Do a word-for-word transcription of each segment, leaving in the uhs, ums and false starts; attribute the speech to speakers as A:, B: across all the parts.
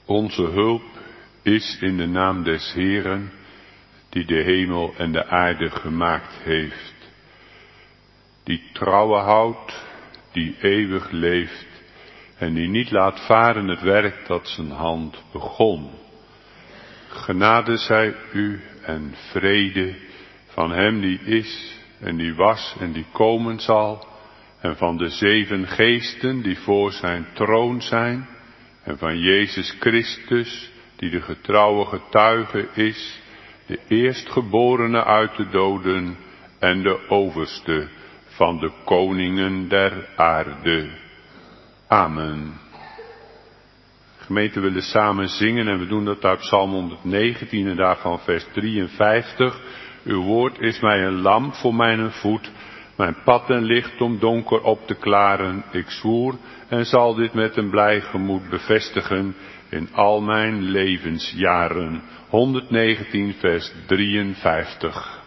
A: Onze hulp is in de naam des Heeren, die de hemel en de aarde gemaakt heeft. Die trouwe houdt, die eeuwig leeft en die niet laat varen het werk dat zijn hand begon. Genade zij u en vrede van hem die is en die was en die komen zal, en van de zeven geesten die voor zijn troon zijn, en van Jezus Christus, die de getrouwe getuige is, de eerstgeborene uit de doden en de overste van de koningen der aarde. Amen. Gemeente, we willen samen zingen en we doen dat uit Psalm honderdnegentien en daarvan vers drieënvijftig. Uw woord is mij een lamp voor mijn voet, mijn pad en licht om donker op te klaren. Ik zwoer en zal dit met een blij gemoed bevestigen in al mijn levensjaren. honderdnegentien vers drieënvijftig.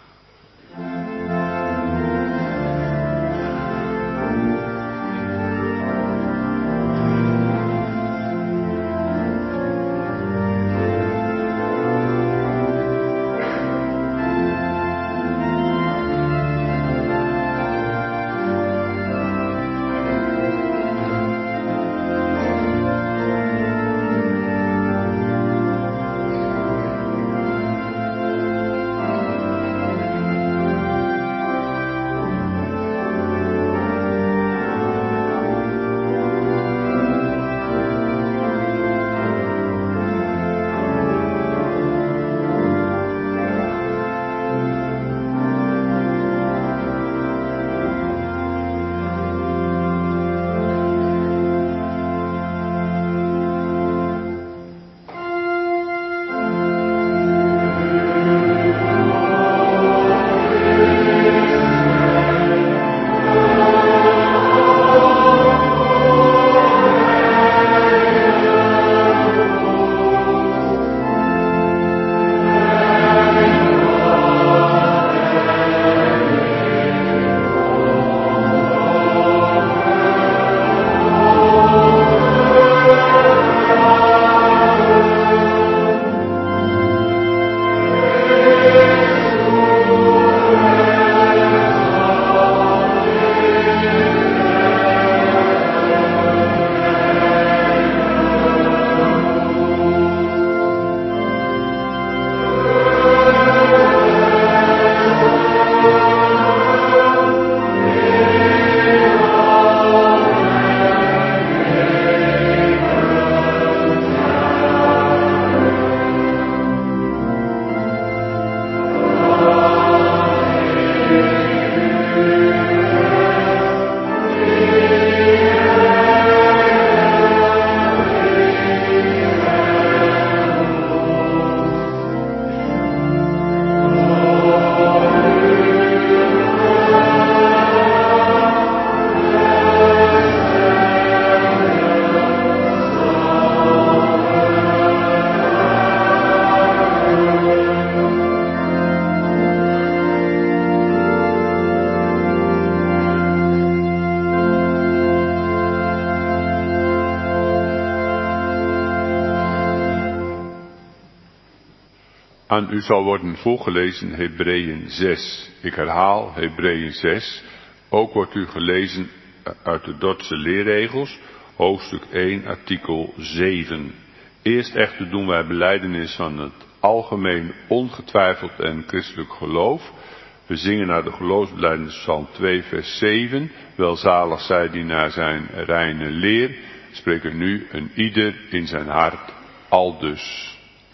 A: Aan u zal worden voorgelezen Hebreeën zes. Ik herhaal Hebreeën zes. Ook wordt u gelezen uit de Dordtse leerregels, hoofdstuk één, artikel zeven. Eerst echter doen wij belijdenis van het algemeen ongetwijfeld en christelijk geloof. We zingen naar de geloofsbelijdenis Psalm twee vers zeven. Welzalig zij die naar zijn reine leer spreken nu een ieder in zijn hart aldus.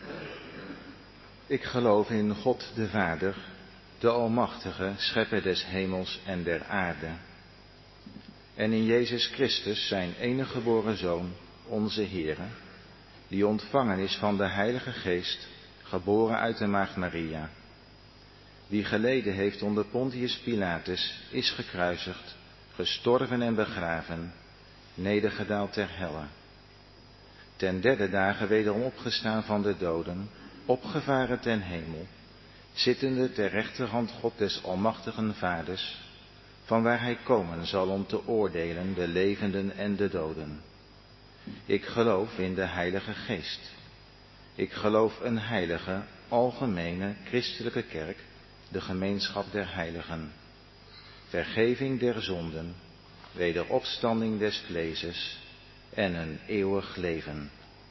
B: Ik geloof in God de Vader, de Almachtige, schepper des hemels en der aarde. En in Jezus Christus, zijn enige geboren Zoon, onze Heere, die ontvangen is van de Heilige Geest, geboren uit de Maagd Maria, die geleden heeft onder Pontius Pilatus, is gekruisigd, gestorven en begraven, nedergedaald ter helle. Ten derde dagen wederom opgestaan van de doden, opgevaren ten hemel, zittende ter rechterhand God des Almachtigen Vaders, vanwaar hij komen zal om te oordelen de levenden en de doden. Ik geloof in de Heilige Geest. Ik geloof een heilige, algemene, christelijke kerk, de gemeenschap der heiligen, vergeving der zonden, wederopstanding des vleeses en een eeuwig leven.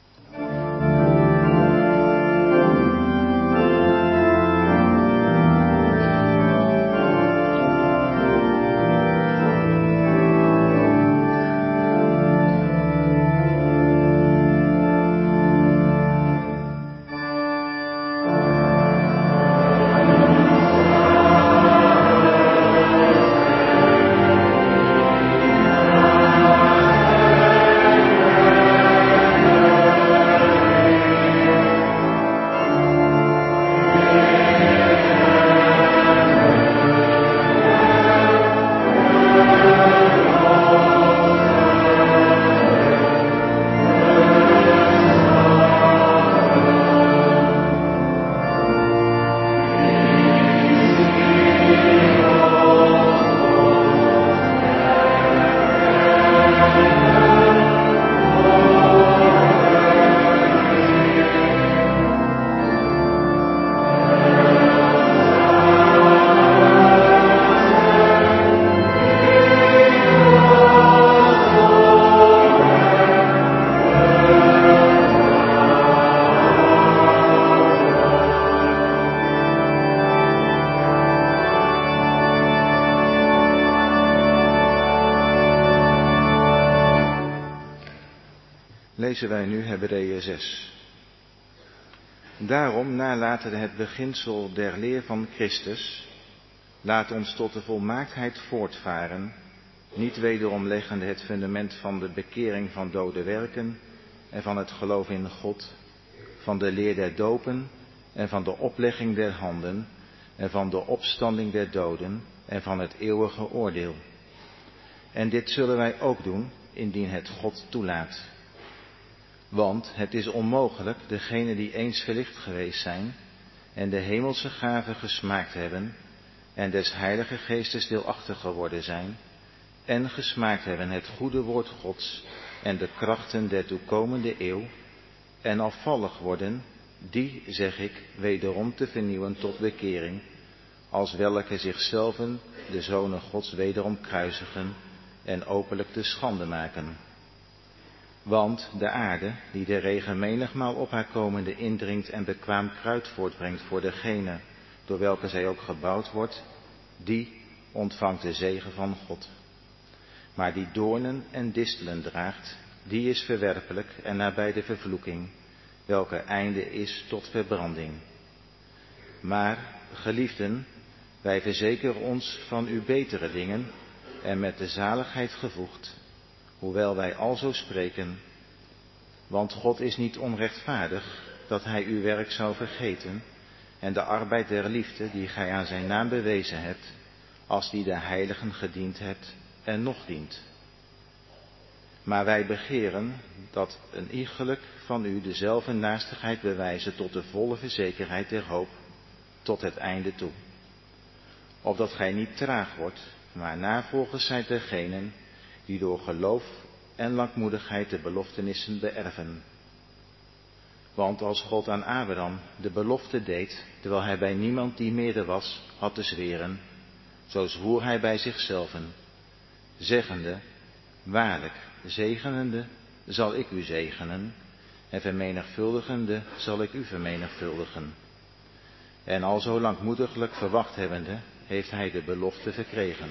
B: Lezen wij nu Hebreeën zes. Daarom, nalatende het beginsel der leer van Christus, laat ons tot de volmaaktheid voortvaren, niet wederom leggende het fundament van de bekering van dode werken en van het geloof in God, van de leer der dopen en van de oplegging der handen en van de opstanding der doden en van het eeuwige oordeel. En dit zullen wij ook doen, indien het God toelaat. Want het is onmogelijk degenen die eens verlicht geweest zijn en de hemelse gaven gesmaakt hebben en des Heilige Geestes deelachtig geworden zijn en gesmaakt hebben het goede woord Gods en de krachten der toekomende eeuw en afvallig worden, die, zeg ik, wederom te vernieuwen tot bekering, als welke zichzelven de zonen Gods wederom kruisigen en openlijk te schande maken. Want de aarde, die de regen menigmaal op haar komende indringt en bekwaam kruid voortbrengt voor degene door welke zij ook gebouwd wordt, die ontvangt de zegen van God. Maar die doornen en distelen draagt, die is verwerpelijk en nabij de vervloeking, welke einde is tot verbranding. Maar, geliefden, wij verzekeren ons van uw betere dingen en met de zaligheid gevoegd, hoewel wij alzo spreken, want God is niet onrechtvaardig dat hij uw werk zou vergeten en de arbeid der liefde die gij aan zijn naam bewezen hebt, als die de heiligen gediend hebt en nog dient. Maar wij begeren dat een iegelijk van u dezelfde naastigheid bewijzen tot de volle verzekerheid der hoop, tot het einde toe. Opdat gij niet traag wordt, maar navolgers zijt dergenen die door geloof en langmoedigheid de beloftenissen beërven. Want als God aan Abraham de belofte deed, terwijl hij bij niemand die meerder was, had te zweren, zo zwoer hij bij zichzelven, zeggende, waarlijk, zegenende zal ik u zegenen, en vermenigvuldigende zal ik u vermenigvuldigen. En al zo langmoediglijk verwacht hebbende, heeft hij de belofte verkregen.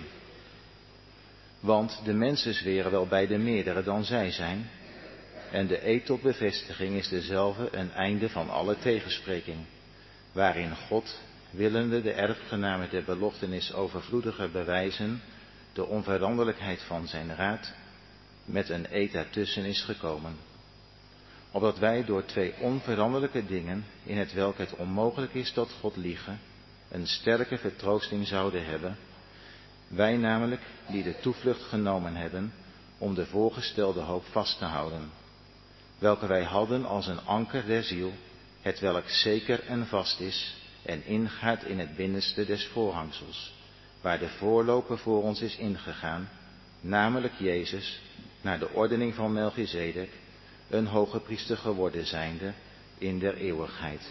B: Want de mensen zweren wel bij de meerdere dan zij zijn, en de eed tot bevestiging is dezelfde een einde van alle tegenspreking, waarin God, willende de erfgename der beloftenis overvloediger bewijzen, de onveranderlijkheid van zijn raad, met een eed daartussen is gekomen. Opdat wij door twee onveranderlijke dingen, in het welk het onmogelijk is dat God liege, een sterke vertroosting zouden hebben, wij namelijk die de toevlucht genomen hebben om de voorgestelde hoop vast te houden, welke wij hadden als een anker der ziel, hetwelk zeker en vast is en ingaat in het binnenste des voorhangsels, waar de voorloper voor ons is ingegaan, namelijk Jezus, naar de ordening van Melchizedek, een hoge priester geworden zijnde in der eeuwigheid.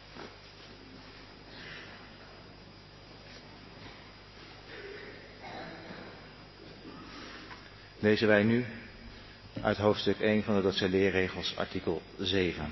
B: Lezen wij nu uit hoofdstuk één van de Dordtse leerregels, artikel zeven.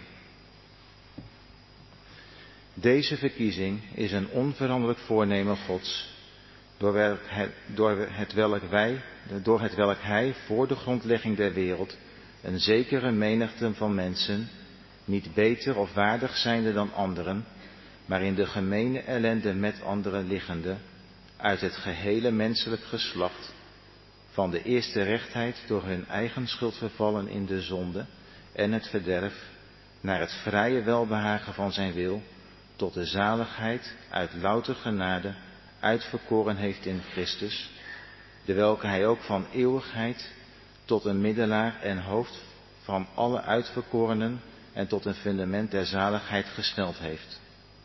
B: Deze verkiezing is een onveranderlijk voornemen Gods, door het, door het welk wij, door het welk Hij voor de grondlegging der wereld een zekere menigte van mensen, niet beter of waardig zijnde dan anderen, maar in de gemene ellende met anderen liggende, uit het gehele menselijk geslacht, van de eerste rechtheid door hun eigen schuld vervallen in de zonde en het verderf, naar het vrije welbehagen van zijn wil, tot de zaligheid uit louter genade uitverkoren heeft in Christus, de welke hij ook van eeuwigheid tot een middelaar en hoofd van alle uitverkorenen en tot een fundament der zaligheid gesteld heeft.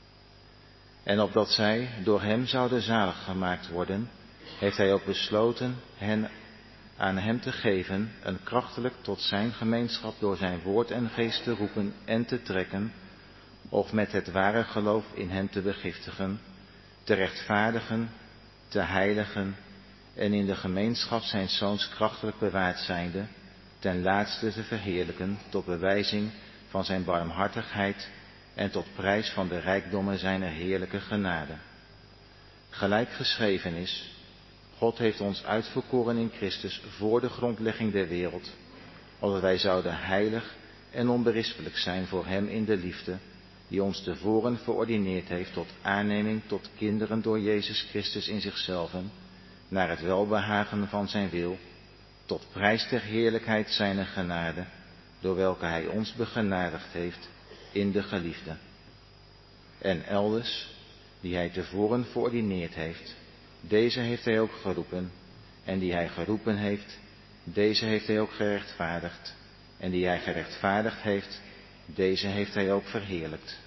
B: En opdat zij door hem zouden zalig gemaakt worden, heeft hij ook besloten hen aan hem te geven, een krachtelijk tot zijn gemeenschap door zijn woord en geest te roepen en te trekken, of met het ware geloof in hem te begiftigen, te rechtvaardigen, te heiligen en in de gemeenschap zijn zoons krachtelijk bewaard zijnde, ten laatste te verheerlijken tot bewijzing van zijn barmhartigheid en tot prijs van de rijkdommen zijner heerlijke genade. Gelijk geschreven is, God heeft ons uitverkoren in Christus voor de grondlegging der wereld, opdat wij zouden heilig en onberispelijk zijn voor hem in de liefde, die ons tevoren verordineerd heeft tot aanneming tot kinderen door Jezus Christus in zichzelven, naar het welbehagen van zijn wil, tot prijs der heerlijkheid zijner genade, door welke hij ons begenadigd heeft in de geliefde. En elders, die hij tevoren verordineerd heeft, deze heeft hij ook geroepen, en die hij geroepen heeft, deze heeft hij ook gerechtvaardigd, en die hij gerechtvaardigd heeft, deze heeft hij ook verheerlijkt.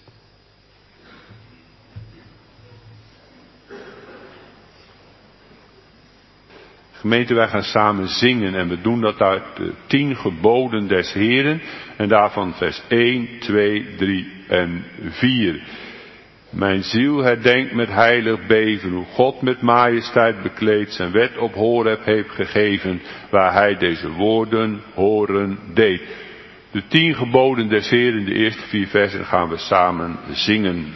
A: Gemeente, wij gaan samen zingen en we doen dat uit de tien geboden des Heren en daarvan vers één, twee, drie en vier. Mijn ziel herdenkt met heilig beven hoe God met majesteit bekleed zijn wet op Horeb heeft gegeven, waar hij deze woorden horen deed. De tien geboden des Heren, de eerste vier versen gaan we samen zingen.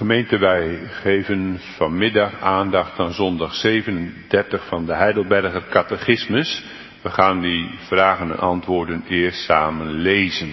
A: Gemeente, wij geven vanmiddag aandacht aan zondag zevenendertig van de Heidelberger Catechismus. We gaan die vragen en antwoorden eerst samen lezen.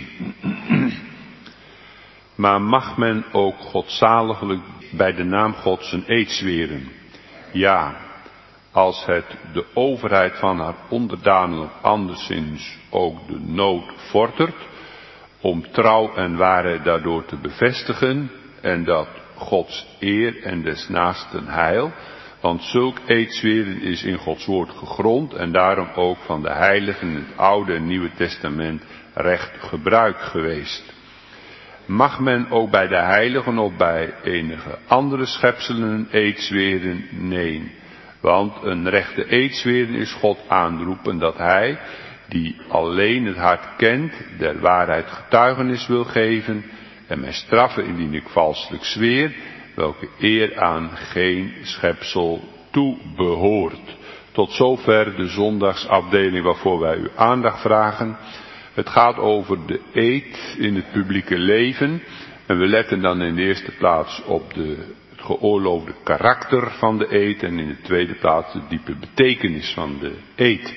A: Maar mag men ook godzaliglijk bij de naam Gods zijn eed zweren? Ja, als het de overheid van haar onderdanen of anderszins ook de nood vordert, om trouw en waarheid daardoor te bevestigen, en dat Gods eer en des naasten heil, want zulk eedzweren is in Gods woord gegrond en daarom ook van de heiligen in het Oude en Nieuwe Testament recht gebruik geweest. Mag men ook bij de heiligen of bij enige andere schepselen een eed zweren? Nee, want een rechte eed zweren is God aanroepen dat hij, die alleen het hart kent, der waarheid getuigenis wil geven en mij straffen indien ik valselijk zweer, welke eer aan geen schepsel toebehoort. Tot zover de zondagsafdeling waarvoor wij uw aandacht vragen. Het gaat over de eed in het publieke leven en we letten dan in de eerste plaats op de, het geoorloofde karakter van de eed en in de tweede plaats de diepe betekenis van de eed.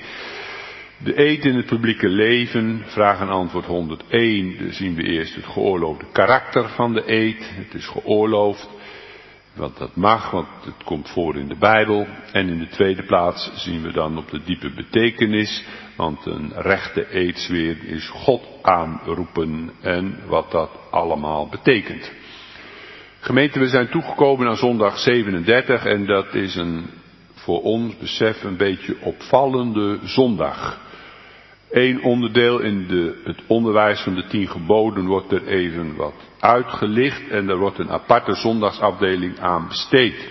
A: De eed in het publieke leven, vraag en antwoord honderdéén, daar zien we eerst het geoorloofde karakter van de eed. Het is geoorloofd, want dat mag, want het komt voor in de Bijbel. En in de tweede plaats zien we dan op de diepe betekenis, want een rechte eedzweer is God aanroepen en wat dat allemaal betekent. Gemeente, we zijn toegekomen aan zondag zevenendertig en dat is een voor ons besef een beetje opvallende zondag. Eén onderdeel in de, het onderwijs van de tien geboden wordt er even wat uitgelicht en er wordt een aparte zondagsafdeling aan besteed.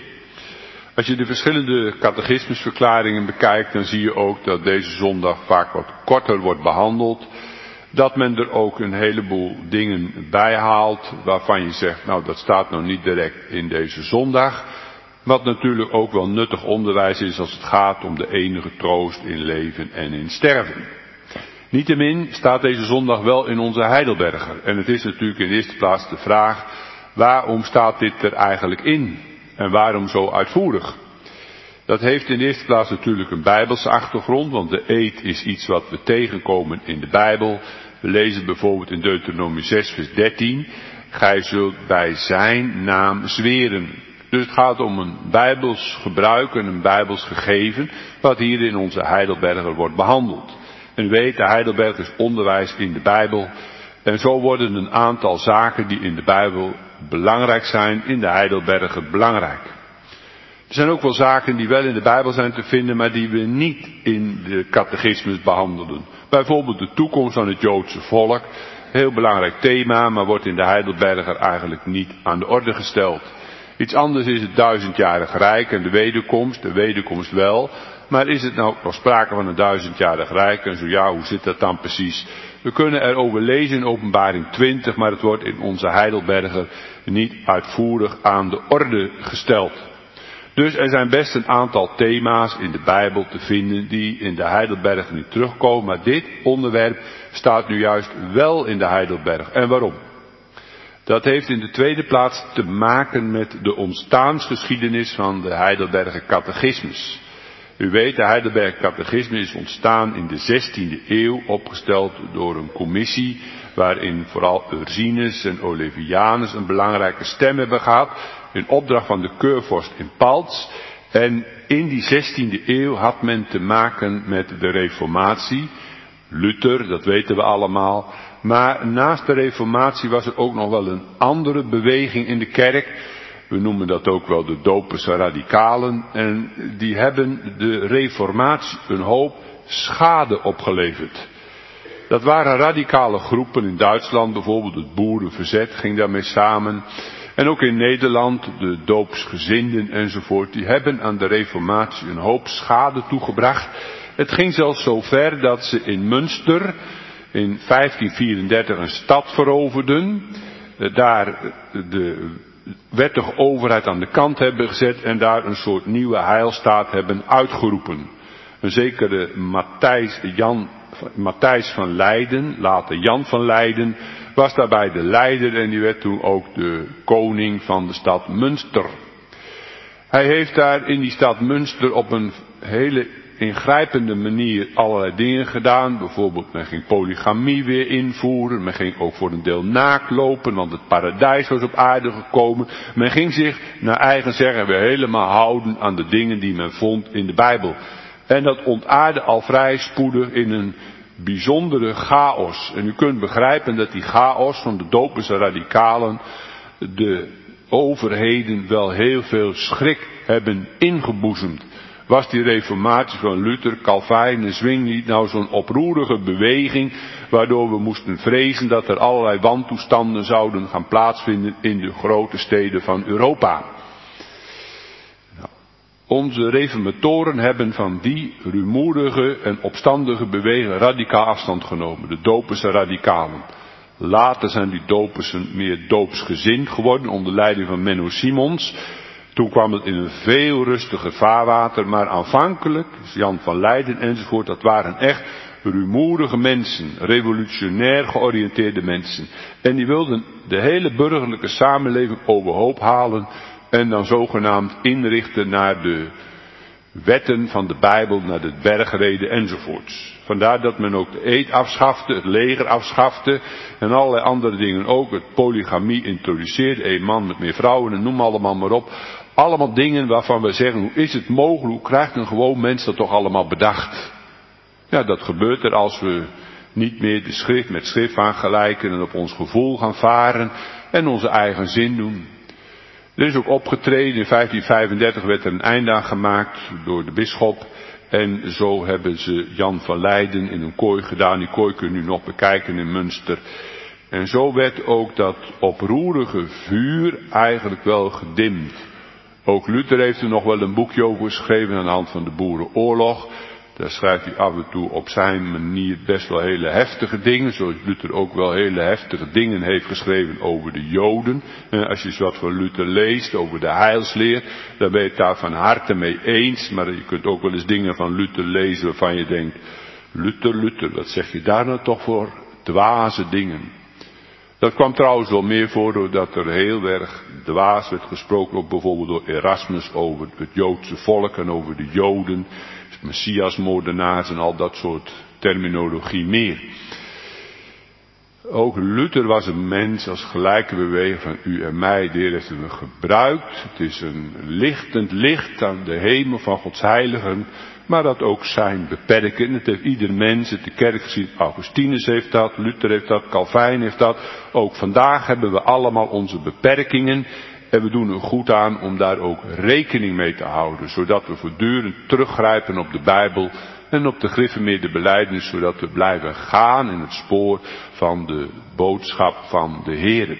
A: Als je de verschillende catechismusverklaringen bekijkt, dan zie je ook dat deze zondag vaak wat korter wordt behandeld. Dat men er ook een heleboel dingen bij haalt waarvan je zegt, nou dat staat nog niet direct in deze zondag. Wat natuurlijk ook wel nuttig onderwijs is als het gaat om de enige troost in leven en in sterven. Niettemin staat deze zondag wel in onze Heidelberger. En het is natuurlijk in de eerste plaats de vraag, waarom staat dit er eigenlijk in? En waarom zo uitvoerig? Dat heeft in de eerste plaats natuurlijk een Bijbelse achtergrond, want de eed is iets wat we tegenkomen in de Bijbel. We lezen bijvoorbeeld in Deuteronomie zes vers dertien, gij zult bij zijn naam zweren. Dus het gaat om een Bijbels gebruik en een Bijbels gegeven, wat hier in onze Heidelberger wordt behandeld. En u weet, de Heidelberger is onderwijs in de Bijbel. En zo worden een aantal zaken die in de Bijbel belangrijk zijn, in de Heidelberger belangrijk. Er zijn ook wel zaken die wel in de Bijbel zijn te vinden, maar die we niet in de catechismus behandelen. Bijvoorbeeld de toekomst van het Joodse volk. Heel belangrijk thema, maar wordt in de Heidelberger eigenlijk niet aan de orde gesteld. Iets anders is het duizendjarig rijk en de wederkomst, de wederkomst wel. Maar is het nou nog sprake van een duizendjarig rijk? En zo ja, hoe zit dat dan precies? We kunnen erover lezen in Openbaring twintig, maar het wordt in onze Heidelberger niet uitvoerig aan de orde gesteld. Dus er zijn best een aantal thema's in de Bijbel te vinden die in de Heidelberger niet terugkomen. Maar dit onderwerp staat nu juist wel in de Heidelberg. En waarom? Dat heeft in de tweede plaats te maken met de ontstaansgeschiedenis van de Heidelberger Catechismus. U weet, de Heidelberger Catechismus is ontstaan in de zestiende eeuw, opgesteld door een commissie waarin vooral Ursinus en Olevianus een belangrijke stem hebben gehad, in opdracht van de keurvorst in Palts. En in die zestiende eeuw had men te maken met de Reformatie. Luther, dat weten we allemaal. Maar naast de Reformatie was er ook nog wel een andere beweging in de kerk. We noemen dat ook wel de Doperse radicalen. En die hebben de Reformatie een hoop schade opgeleverd. Dat waren radicale groepen in Duitsland, bijvoorbeeld het boerenverzet ging daarmee samen. En ook in Nederland, de doopsgezinden enzovoort, die hebben aan de Reformatie een hoop schade toegebracht. Het ging zelfs zo ver dat ze in Münster in vijftien vierendertig een stad veroverden, daar de wettige overheid aan de kant hebben gezet en daar een soort nieuwe heilstaat hebben uitgeroepen. Een zekere Matthijs, Jan, Matthijs van Leiden, later Jan van Leiden, was daarbij de leider en die werd toen ook de koning van de stad Münster. Hij heeft daar in die stad Münster op een hele ingrijpende manier allerlei dingen gedaan. Bijvoorbeeld men ging polygamie weer invoeren. Men ging ook voor een deel naakt lopen, want het paradijs was op aarde gekomen. Men ging zich naar eigen zeggen weer helemaal houden aan de dingen die men vond in de Bijbel. En dat ontaarde al vrij spoedig in een bijzondere chaos. En u kunt begrijpen dat die chaos van de doperse radicalen de overheden wel heel veel schrik hebben ingeboezemd. Was die reformatie van Luther, Calvijn en Zwingli nou zo'n oproerige beweging, waardoor we moesten vrezen dat er allerlei wantoestanden zouden gaan plaatsvinden in de grote steden van Europa. Nou, onze reformatoren hebben van die rumoerige en opstandige beweging radicaal afstand genomen, de doperse radicalen. Later zijn die dopersen meer doopsgezind geworden onder leiding van Menno Simons. Toen kwam het in een veel rustiger vaarwater, maar aanvankelijk, Jan van Leiden enzovoort, dat waren echt rumoerige mensen, revolutionair georiënteerde mensen. En die wilden de hele burgerlijke samenleving overhoop halen en dan zogenaamd inrichten naar de wetten van de Bijbel, naar de bergreden enzovoorts. Vandaar dat men ook de eed afschafte, het leger afschafte en allerlei andere dingen ook. Het polygamie introduceerde, één man met meer vrouwen en noem allemaal maar op. Allemaal dingen waarvan we zeggen, hoe is het mogelijk, hoe krijgt een gewoon mens dat toch allemaal bedacht? Ja, dat gebeurt er als we niet meer de schrift met schrift aangelijken en op ons gevoel gaan varen en onze eigen zin doen. Er is ook opgetreden, in vijftien vijfendertig werd er een einde aan gemaakt door de bisschop. En zo hebben ze Jan van Leiden in een kooi gedaan, die kooi kun je nu nog bekijken in Münster. En zo werd ook dat oproerige vuur eigenlijk wel gedimd. Ook Luther heeft er nog wel een boekje over geschreven aan de hand van de Boerenoorlog. Daar schrijft hij af en toe op zijn manier best wel hele heftige dingen. Zoals Luther ook wel hele heftige dingen heeft geschreven over de Joden. En als je eens wat van Luther leest over de heilsleer, dan ben je het daar van harte mee eens. Maar je kunt ook wel eens dingen van Luther lezen waarvan je denkt, Luther, Luther, wat zeg je daar nou toch voor dwaze dingen? Dat kwam trouwens wel meer voor doordat er heel erg dwaas werd gesproken, ook bijvoorbeeld door Erasmus over het Joodse volk en over de Joden, Messiasmoordenaars en al dat soort terminologie meer. Ook Luther was een mens als gelijke beweging van u en mij, de Heer heeft hem gebruikt. Het is een lichtend licht aan de hemel van Gods heiligen, maar dat ook zijn beperken. Het heeft ieder mens, het de kerk gezien, Augustinus heeft dat, Luther heeft dat, Calvijn heeft dat. Ook vandaag hebben we allemaal onze beperkingen en we doen er goed aan om daar ook rekening mee te houden, zodat we voortdurend teruggrijpen op de Bijbel en op de gereformeerde belijdenis, zodat we blijven gaan in het spoor van de boodschap van de Heere.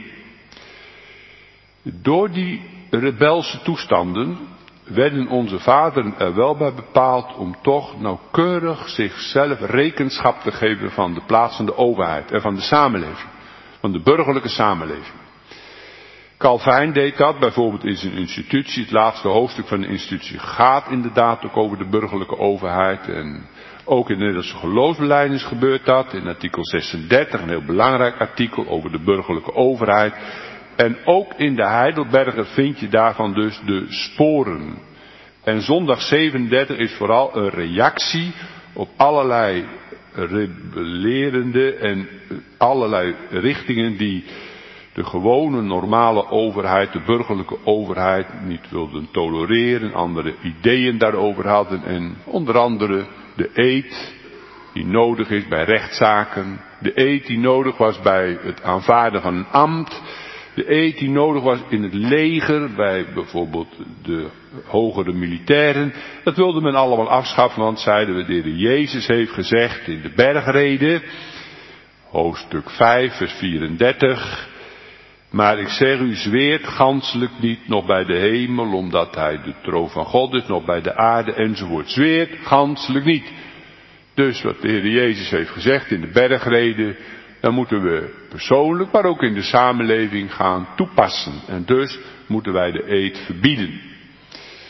A: Door die rebelse toestanden werden onze vaderen er wel bij bepaald om toch nauwkeurig zichzelf rekenschap te geven van de plaats van de overheid en van de samenleving, van de burgerlijke samenleving. Calvijn deed dat bijvoorbeeld in zijn institutie. Het laatste hoofdstuk van de institutie gaat inderdaad ook over de burgerlijke overheid. En ook in de Nederlandse geloofsbelijdenis gebeurt dat. In artikel zesendertig, een heel belangrijk artikel over de burgerlijke overheid. En ook in de Heidelberger vind je daarvan dus de sporen. En zondag zevenendertig is vooral een reactie op allerlei rebellerende en allerlei richtingen die de gewone normale overheid, de burgerlijke overheid, niet wilden tolereren, andere ideeën daarover hadden en onder andere de eed die nodig is bij rechtszaken, de eed die nodig was bij het aanvaarden van een ambt, de eed die nodig was in het leger bij bijvoorbeeld de hogere militairen. Dat wilde men allemaal afschaffen, want zeiden we, de Heer Jezus heeft gezegd in de bergreden, hoofdstuk vijf, vers vierendertig... Maar ik zeg u, zweert ganselijk niet, nog bij de hemel, omdat hij de troon van God is, nog bij de aarde enzovoort. Zweert ganselijk niet. Dus wat de Heer Jezus heeft gezegd in de bergreden, dan moeten we persoonlijk, maar ook in de samenleving gaan toepassen. En dus moeten wij de eed verbieden.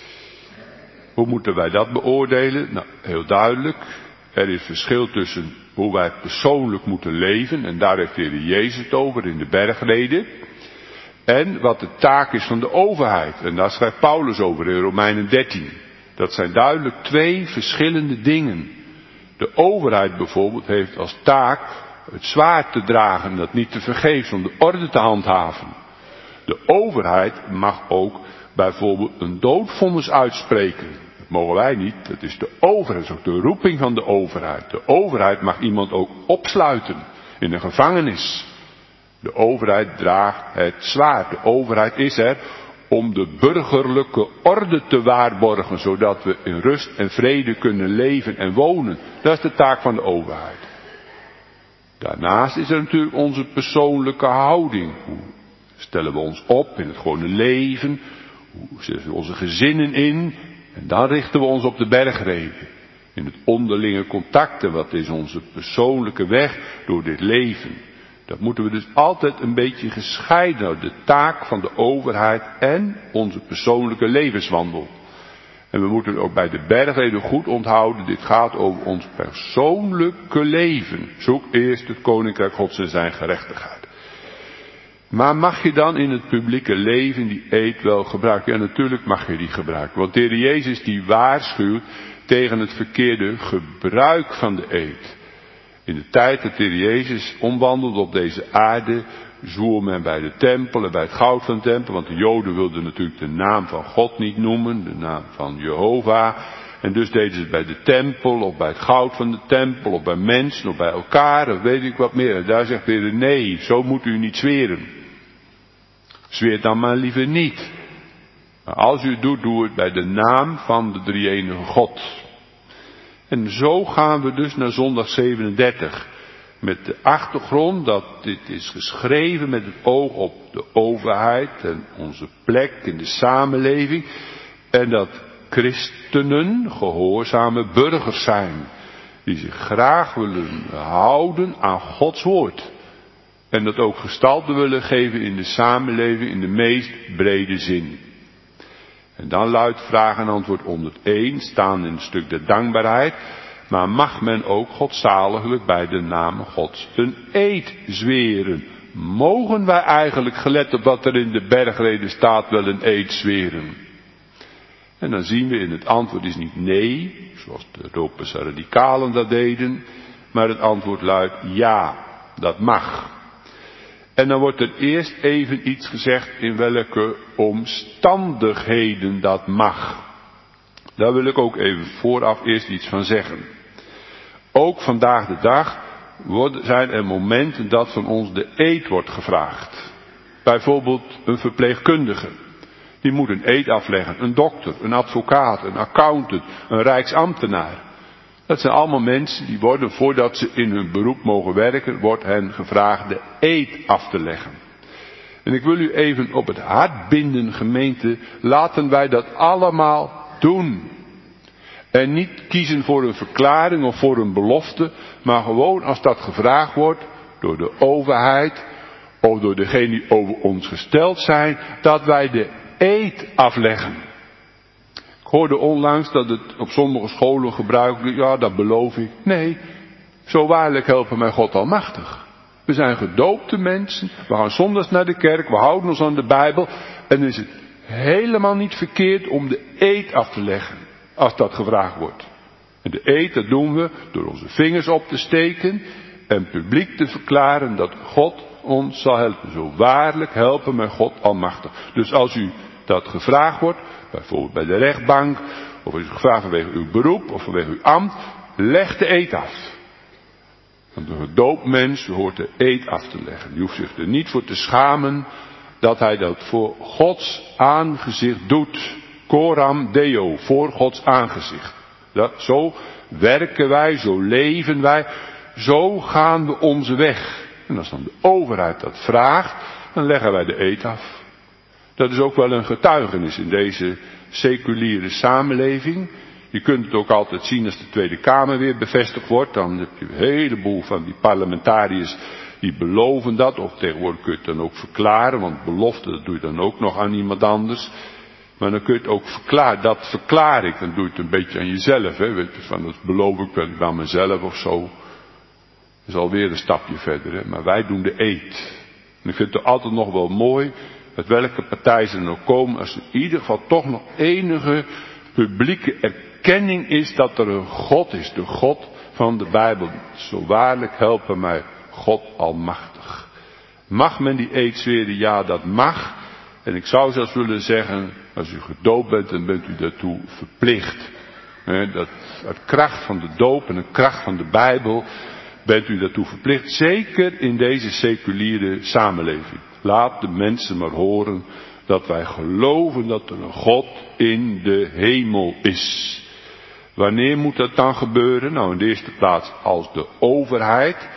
A: Hoe moeten wij dat beoordelen? Nou, heel duidelijk. Er is verschil tussen hoe wij persoonlijk moeten leven. En daar heeft de Heer Jezus het over in de bergreden. En wat de taak is van de overheid. En daar schrijft Paulus over in Romeinen dertien. Dat zijn duidelijk twee verschillende dingen. De overheid bijvoorbeeld heeft als taak het zwaard te dragen, dat niet te vergeefs, om de orde te handhaven. De overheid mag ook bijvoorbeeld een doodvonnis uitspreken. Dat mogen wij niet, dat is de overheid, dat is ook de roeping van de overheid. De overheid mag iemand ook opsluiten in een gevangenis. De overheid draagt het zwaard. De overheid is er om de burgerlijke orde te waarborgen, zodat we in rust en vrede kunnen leven en wonen. Dat is de taak van de overheid. Daarnaast is er natuurlijk onze persoonlijke houding. Hoe stellen we ons op in het gewone leven? Hoe zetten we onze gezinnen in? En dan richten we ons op de bergreden. In het onderlinge contact. En wat is onze persoonlijke weg door dit leven? Dat moeten we dus altijd een beetje gescheiden houden. De taak van de overheid en onze persoonlijke levenswandel. En we moeten ook bij de bergreden goed onthouden. Dit gaat over ons persoonlijke leven. Zoek eerst het koninkrijk Gods en zijn gerechtigheid. Maar mag je dan in het publieke leven die eed wel gebruiken? Ja, natuurlijk mag je die gebruiken. Want de Heer Jezus die waarschuwt tegen het verkeerde gebruik van de eed. In de tijd dat de Heer Jezus omwandelde op deze aarde, zwoer men bij de tempel en bij het goud van de tempel, want de Joden wilden natuurlijk de naam van God niet noemen, de naam van Jehovah. En dus deden ze het bij de tempel, of bij het goud van de tempel, of bij mensen, of bij elkaar, of weet ik wat meer. En daar zegt de Heer, nee, zo moet u niet zweren. Zweer dan maar liever niet. Maar als u het doet, doe het bij de naam van de drie-enige God. En zo gaan we dus naar zondag zevenendertig. Met de achtergrond dat dit is geschreven met het oog op de overheid en onze plek in de samenleving. En dat christenen gehoorzame burgers zijn. Die zich graag willen houden aan Gods woord. En dat ook gestalte willen geven in de samenleving in de meest brede zin. En dan luidt vraag en antwoord honderdéén, staan in het stuk de dankbaarheid. Maar mag men ook godzaliglijk bij de naam Gods een eed zweren? Mogen wij eigenlijk, gelet op wat er in de bergreden staat, wel een eed zweren? En dan zien we in het antwoord is niet nee, zoals de Europese radicalen dat deden. Maar het antwoord luidt ja, dat mag. En dan wordt er eerst even iets gezegd in welke omstandigheden dat mag. Daar wil ik ook even vooraf eerst iets van zeggen. Ook vandaag de dag zijn er momenten dat van ons de eed wordt gevraagd. Bijvoorbeeld een verpleegkundige. Die moet een eed afleggen. Een dokter, een advocaat, een accountant, een rijksambtenaar. Dat zijn allemaal mensen die worden, voordat ze in hun beroep mogen werken, wordt hen gevraagd de eed af te leggen. En ik wil u even op het hart binden, gemeente, laten wij dat allemaal doen. En niet kiezen voor een verklaring of voor een belofte, maar gewoon als dat gevraagd wordt door de overheid of door degenen die over ons gesteld zijn, dat wij de eed afleggen. Ik hoorde onlangs dat het op sommige scholen gebruikelijk, ja dat beloof ik. Nee, zo waarlijk helpen mij God almachtig. We zijn gedoopte mensen, we gaan zondags naar de kerk, we houden ons aan de Bijbel. En dan is het helemaal niet verkeerd om de eed af te leggen, als dat gevraagd wordt. En de eed, dat doen we door onze vingers op te steken en publiek te verklaren dat God ons zal helpen. Zo waarlijk helpen mij God almachtig. Dus als u dat gevraagd wordt, bijvoorbeeld bij de rechtbank, of is gevraagd vanwege uw beroep of vanwege uw ambt, leg de eed af. Want een gedoopt mens hoort de eed af te leggen. Je hoeft zich er niet voor te schamen dat hij dat voor Gods aangezicht doet. Coram Deo, voor Gods aangezicht. Dat, zo werken wij, zo leven wij, zo gaan we onze weg. En als dan de overheid dat vraagt, dan leggen wij de eed af. Dat is ook wel een getuigenis in deze seculiere samenleving. Je kunt het ook altijd zien als de Tweede Kamer weer bevestigd wordt. Dan heb je een heleboel van die parlementariërs die beloven dat. Of tegenwoordig kun je het dan ook verklaren. Want belofte, dat doe je dan ook nog aan iemand anders. Maar dan kun je het ook verklaren. Dat verklaar ik. Dan doe je het een beetje aan jezelf. Hè. Weet je, van dat beloof ik wel aan mezelf of zo. is alweer een stapje verder, hè? Maar wij doen de eed. En ik vind het altijd nog wel mooi, uit welke partij ze dan ook komen, als er in ieder geval toch nog enige publieke erkenning is dat er een God is, de God van de Bijbel. Zo waarlijk helpen mij God almachtig. Mag men die eed zweren? Ja, dat mag. En ik zou zelfs willen zeggen, als u gedoopt bent, dan bent u daartoe verplicht. He, dat uit kracht van de doop en de kracht van de Bijbel bent u daartoe verplicht. Zeker in deze seculiere samenleving. Laat de mensen maar horen dat wij geloven dat er een God in de hemel is. Wanneer moet dat dan gebeuren? Nou, in de eerste plaats als de overheid,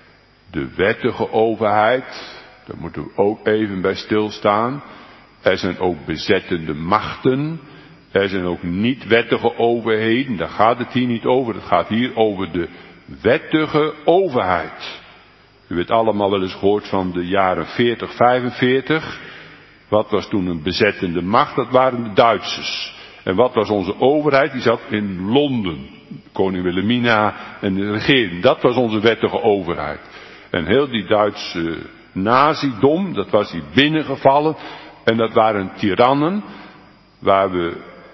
A: de wettige overheid, daar moeten we ook even bij stilstaan. Er zijn ook bezettende machten. Er zijn ook niet-wettige overheden. Daar gaat het hier niet over. Het gaat hier over de wettige overheid. U weet allemaal wel eens gehoord van de jaren veertig, vijfenveertig. Wat was toen een bezettende macht? Dat waren de Duitsers. En wat was onze overheid? Die zat in Londen. Koning Wilhelmina en de regering. Dat was onze wettige overheid. En heel die Duitse nazidom, dat was hier binnengevallen. En dat waren tirannen, waar we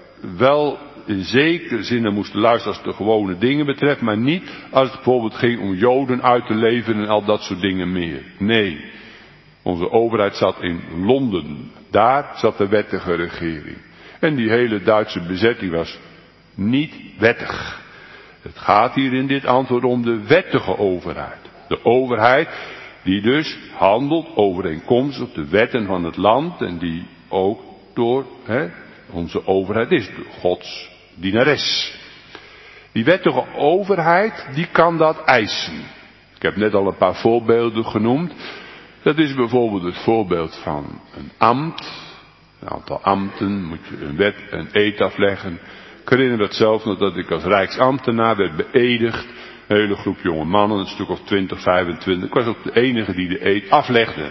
A: wel in zekere zin naar moesten luisteren als het de gewone dingen betreft, maar niet als het bijvoorbeeld ging om Joden uit te leveren en al dat soort dingen meer. Nee, onze overheid zat in Londen. Daar zat de wettige regering. En die hele Duitse bezetting was niet wettig. Het gaat hier in dit antwoord om de wettige overheid. De overheid die dus handelt overeenkomstig de wetten van het land en die ook door hè, onze overheid is, Gods dienares. Die wettige overheid, die kan dat eisen. Ik heb net al een paar voorbeelden genoemd. Dat is bijvoorbeeld het voorbeeld van een ambt. Een aantal ambten moet je een wet en eed afleggen. Ik herinner dat zelf nog dat ik als rijksambtenaar werd beëdigd. Een hele groep jonge mannen, een stuk of twintig, vijfentwintig. Ik was ook de enige die de eed aflegde.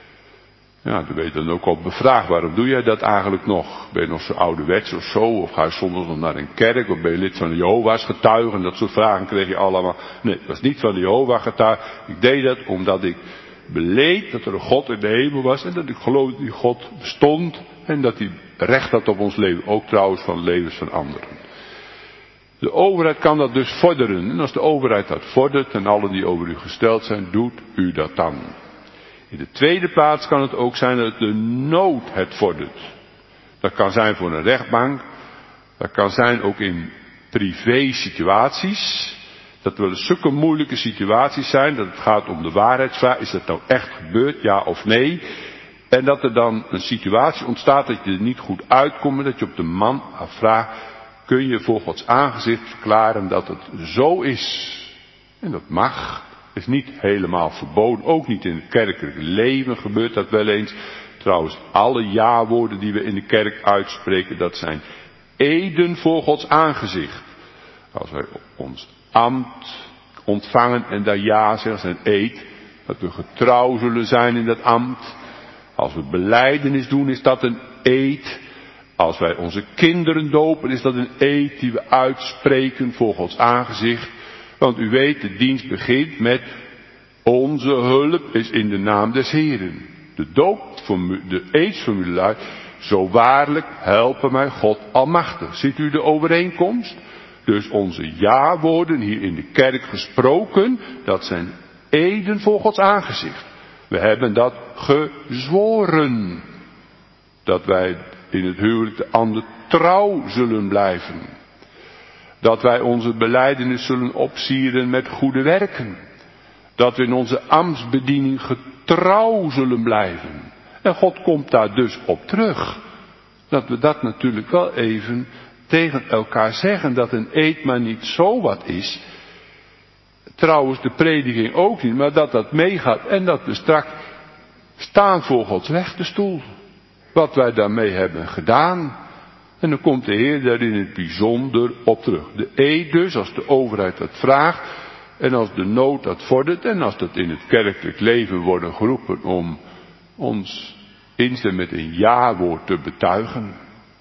A: Ja, dan werd je dan ook al bevraagd, waarom doe jij dat eigenlijk nog? Ben je nog zo ouderwets of zo? Of ga je soms nog naar een kerk? Of ben je lid van de Jehovah's getuigen? Dat soort vragen kreeg je allemaal. Nee, ik was niet van de Jehovah's getuigen. Ik deed dat omdat ik beleed dat er een God in de hemel was. En dat ik geloofde dat die God bestond. En dat hij recht had op ons leven. Ook trouwens van levens van anderen. De overheid kan dat dus vorderen. En als de overheid dat vordert en allen die over u gesteld zijn, doet u dat dan. In de tweede plaats kan het ook zijn dat de nood het vordert. Dat kan zijn voor een rechtbank. Dat kan zijn ook in privé situaties. Dat wel eens zulke moeilijke situaties zijn. Dat het gaat om de waarheidsvraag. Is dat nou echt gebeurd? Ja of nee? En dat er dan een situatie ontstaat dat je er niet goed uitkomt. En dat je op de man afvraagt. Kun je voor Gods aangezicht verklaren dat het zo is? En dat mag. Is niet helemaal verboden. Ook niet in het kerkelijk leven gebeurt dat wel eens. Trouwens, alle ja-woorden die we in de kerk uitspreken, dat zijn eden voor Gods aangezicht. Als wij ons ambt ontvangen en daar ja zeggen, zijn eed, dat we getrouw zullen zijn in dat ambt. Als we belijdenis doen, is dat een eed. Als wij onze kinderen dopen, is dat een eed die we uitspreken voor Gods aangezicht. Want u weet, de dienst begint met onze hulp is in de naam des Heren. De doop, de eedsformule luidt, zo waarlijk helpen mij God almachtig. Ziet u de overeenkomst? Dus onze ja-woorden hier in de kerk gesproken, dat zijn eden voor Gods aangezicht. We hebben dat gezworen. Dat wij in het huwelijk de ander trouw zullen blijven. Dat wij onze belijdenis zullen opsieren met goede werken. Dat we in onze ambtsbediening getrouw zullen blijven. En God komt daar dus op terug. Dat we dat natuurlijk wel even tegen elkaar zeggen. Dat een eed maar niet zo wat is. Trouwens de prediking ook niet. Maar dat dat meegaat. En dat we straks staan voor Gods rechterstoel. Wat wij daarmee hebben gedaan. En dan komt de Heer daar in het bijzonder op terug. De eed dus, als de overheid dat vraagt. En als de nood dat vordert. En als dat in het kerkelijk leven worden geroepen om ons instem met een ja-woord te betuigen.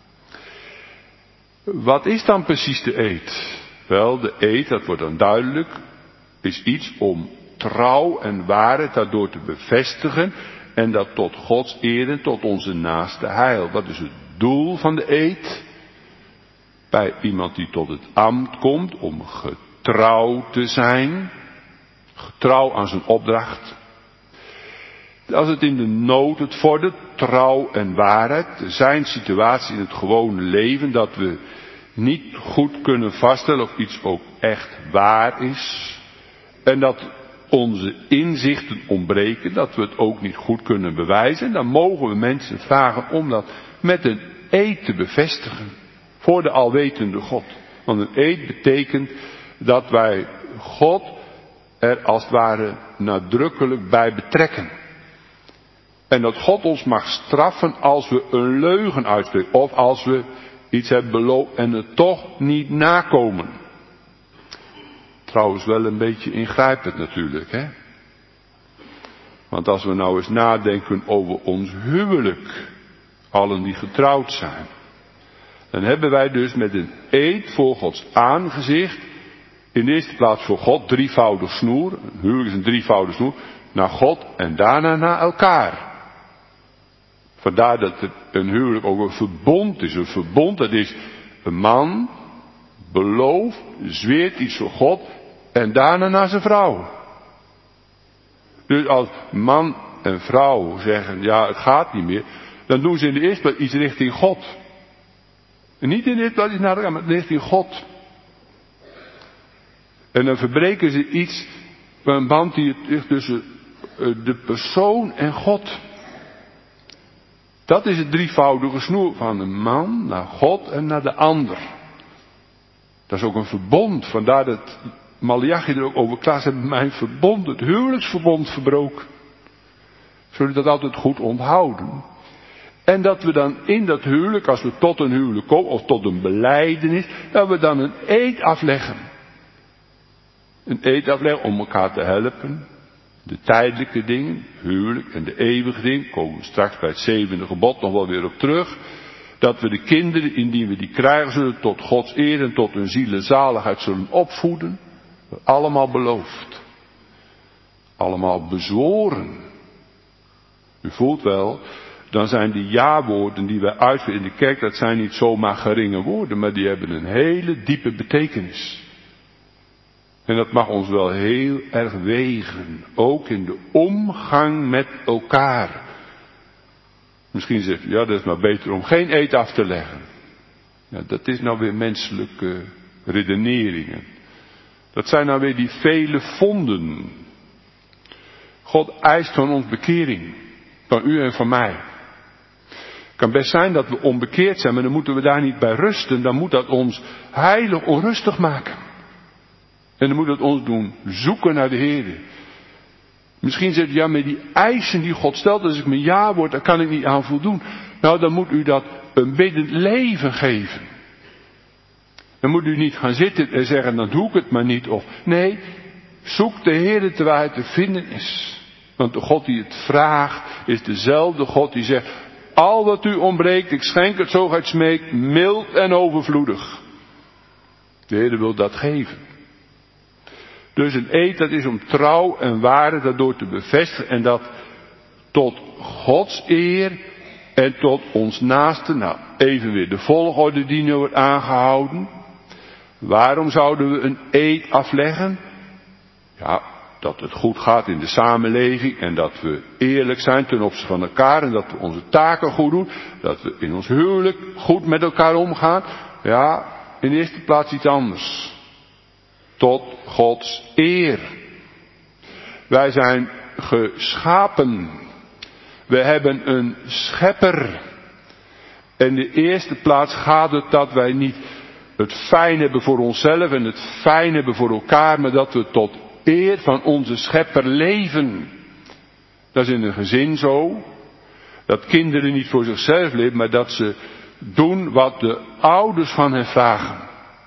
A: Wat is dan precies de eed? Wel, de eed, dat wordt dan duidelijk, is iets om trouw en waarheid daardoor te bevestigen en dat tot Gods eer en tot onze naaste heil. Wat is het doel van de eed? Bij iemand die tot het ambt komt om getrouw te zijn, getrouw aan zijn opdracht. Als het in de nood het vordert, trouw en waarheid. Er zijn situaties in het gewone leven dat we niet goed kunnen vaststellen of iets ook echt waar is. En dat onze inzichten ontbreken, dat we het ook niet goed kunnen bewijzen. En dan mogen we mensen vragen om dat met een eed te bevestigen. Voor de alwetende God. Want een eed betekent dat wij God er als het ware nadrukkelijk bij betrekken. En dat God ons mag straffen als we een leugen uitspreken. Of als we iets hebben beloofd en het toch niet nakomen. Trouwens wel een beetje ingrijpend natuurlijk, hè. Want als we nou eens nadenken over ons huwelijk. Allen die getrouwd zijn. Dan hebben wij dus met een eed voor Gods aangezicht. In de eerste plaats voor God drievoudig snoer. Een huwelijk is een drievoudig snoer. Naar God en daarna naar elkaar. Vandaar dat het een huwelijk ook een verbond is. Een verbond, dat is een man belooft, zweert iets voor God en daarna naar zijn vrouw. Dus als man en vrouw zeggen, ja het gaat niet meer, dan doen ze in de eerste plaats iets richting God. En niet in de eerste plaats iets naar elkaar, maar richting God. En dan verbreken ze iets van een band die ligt tussen de persoon en God. Dat is het drievoudige snoer van een man naar God en naar de ander. Dat is ook een verbond. Vandaar dat Maleachi er ook over klaart. Ze hebben mijn verbond, het huwelijksverbond verbroken. Zullen we dat altijd goed onthouden. En dat we dan in dat huwelijk, als we tot een huwelijk komen, of tot een belijdenis, dat we dan een eed afleggen. Een eed afleggen om elkaar te helpen. De tijdelijke dingen, huwelijk en de eeuwige dingen, komen we straks bij het zevende gebod nog wel weer op terug. Dat we de kinderen, indien we die krijgen, zullen tot Gods eer en tot hun zielenzaligheid zullen opvoeden. Allemaal beloofd. Allemaal bezworen. U voelt wel, dan zijn die ja-woorden die wij uitvoeren in de kerk, dat zijn niet zomaar geringe woorden, maar die hebben een hele diepe betekenis. En dat mag ons wel heel erg wegen. Ook in de omgang met elkaar. Misschien zegt u, ja dat is maar beter om geen eed af te leggen. Ja, dat is nou weer menselijke redeneringen. Dat zijn nou weer die vele vonden. God eist van ons bekering. Van u en van mij. Het kan best zijn dat we onbekeerd zijn, maar dan moeten we daar niet bij rusten. Dan moet dat ons heilig onrustig maken. En dan moet het ons doen zoeken naar de Heer. Misschien zegt u, ja, met die eisen die God stelt, als ik mijn ja word, daar kan ik niet aan voldoen. Nou, dan moet u dat een biddend leven geven. Dan moet u niet gaan zitten en zeggen, dan doe ik het maar niet. Of nee, zoek de Heer terwijl hij te vinden is. Want de God die het vraagt, is dezelfde God die zegt, al wat u ontbreekt, ik schenk het zo gij smeekt, mild en overvloedig. De Heer wil dat geven. Dus een eed, dat is om trouw en waarde daardoor te bevestigen. En dat tot Gods eer en tot ons naaste. Nou, even weer de volgorde die nu wordt aangehouden. Waarom zouden we een eed afleggen? Ja, dat het goed gaat in de samenleving. En dat we eerlijk zijn ten opzichte van elkaar. En dat we onze taken goed doen. Dat we in ons huwelijk goed met elkaar omgaan. Ja, in de eerste plaats iets anders. Tot Gods eer. Wij zijn geschapen. We hebben een schepper. En in de eerste plaats gaat het dat wij niet het fijn hebben voor onszelf en het fijn hebben voor elkaar, maar dat we tot eer van onze schepper leven. Dat is in een gezin zo. Dat kinderen niet voor zichzelf leven, maar dat ze doen wat de ouders van hen vragen.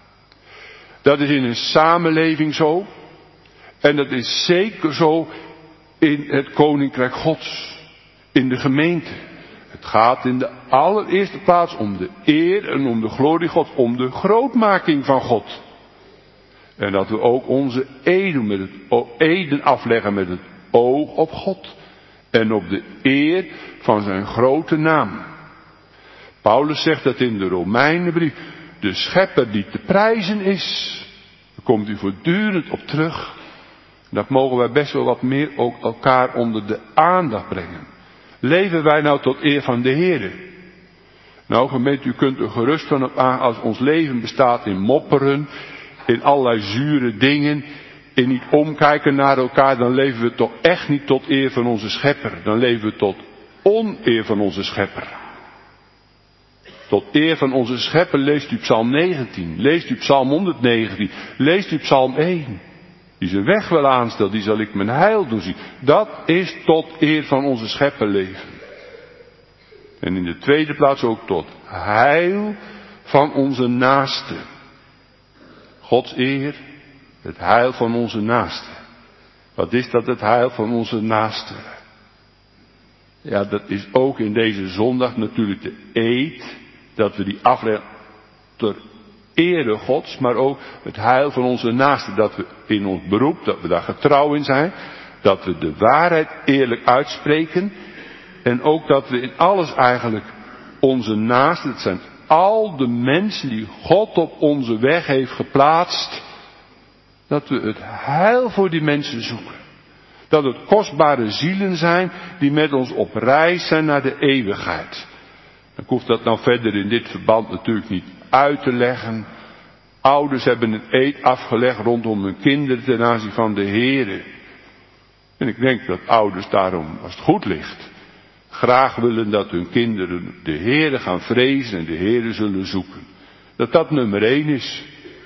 A: Dat is in een samenleving zo. En dat is zeker zo in het Koninkrijk Gods. In de gemeente. Het gaat in de allereerste plaats om de eer en om de glorie Gods. Om de grootmaking van God. En dat we ook onze eden, met het, eden afleggen met het oog op God. En op de eer van zijn grote naam. Paulus zegt dat in de Romeinenbrief. De schepper die te prijzen is. Daar komt hij voortdurend op terug. Dat mogen wij best wel wat meer ook elkaar onder de aandacht brengen. Leven wij nou tot eer van de Heere? Nou gemeente, u kunt er gerust van op aan als ons leven bestaat in mopperen, in allerlei zure dingen, in niet omkijken naar elkaar, dan leven we toch echt niet tot eer van onze schepper. Dan leven we tot oneer van onze schepper. Tot eer van onze schepper leest u Psalm negentien, leest u Psalm honderdnegentien, leest u Psalm één. Die zijn weg wel aanstelt, die zal ik mijn heil doorzien. Dat is tot eer van onze schepper leven. En in de tweede plaats ook tot heil van onze naaste. Gods eer, het heil van onze naaste. Wat is dat, het heil van onze naaste? Ja, dat is ook in deze zondag natuurlijk de eed, dat we die afleggen ter ere Gods, maar ook het heil van onze naaste. Dat we in ons beroep, dat we daar getrouw in zijn, dat we de waarheid eerlijk uitspreken. En ook dat we in alles eigenlijk onze naasten, het zijn al de mensen die God op onze weg heeft geplaatst, dat we het heil voor die mensen zoeken. Dat het kostbare zielen zijn die met ons op reis zijn naar de eeuwigheid. Ik hoef dat nou verder in dit verband natuurlijk niet uit te leggen. Ouders hebben een eed afgelegd rondom hun kinderen ten aanzien van de Heere. En ik denk dat ouders daarom, als het goed ligt, graag willen dat hun kinderen de Heere gaan vrezen en de Heere zullen zoeken. Dat dat nummer één is.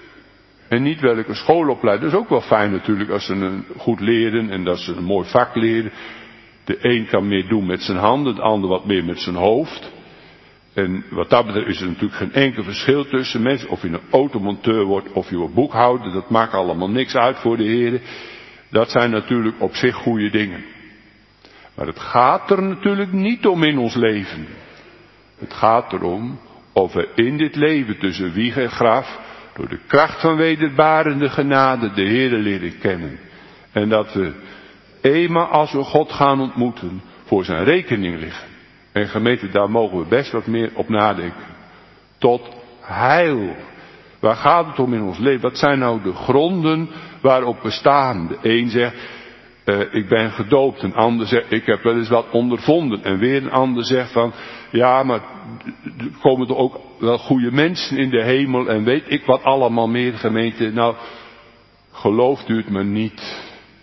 A: En niet welke schoolopleiding. Dat is ook wel fijn natuurlijk als ze een goed leren en dat ze een mooi vak leren. De een kan meer doen met zijn handen, de ander wat meer met zijn hoofd. En wat dat betreft is er natuurlijk geen enkel verschil tussen mensen. Of je een automonteur wordt of je wordt boekhouder. Dat maakt allemaal niks uit voor de Heere. Dat zijn natuurlijk op zich goede dingen. Maar het gaat er natuurlijk niet om in ons leven. Het gaat erom of we in dit leven tussen wieg en graf, door de kracht van wederbarende genade, de Heere leren kennen. En dat we eenmaal als we God gaan ontmoeten, voor zijn rekening liggen. En gemeente, daar mogen we best wat meer op nadenken. Tot heil. Waar gaat het om in ons leven? Wat zijn nou de gronden waarop we staan? De een zegt, uh, ik ben gedoopt. Een ander zegt, ik heb wel eens wat ondervonden. En weer een ander zegt van, ja, maar er komen er ook wel goede mensen in de hemel. En weet ik wat allemaal meer, gemeente. Nou, gelooft u het maar niet.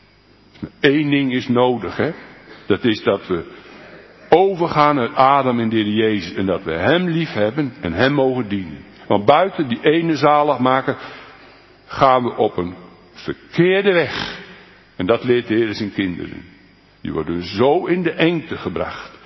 A: Eén ding is nodig, hè. Dat is dat we overgaan uit Adam in de Heer Jezus. En dat we hem lief hebben en hem mogen dienen. Want buiten die ene zaligmaker gaan we op een verkeerde weg. En dat leert de Heer zijn kinderen. Die worden zo in de engte gebracht.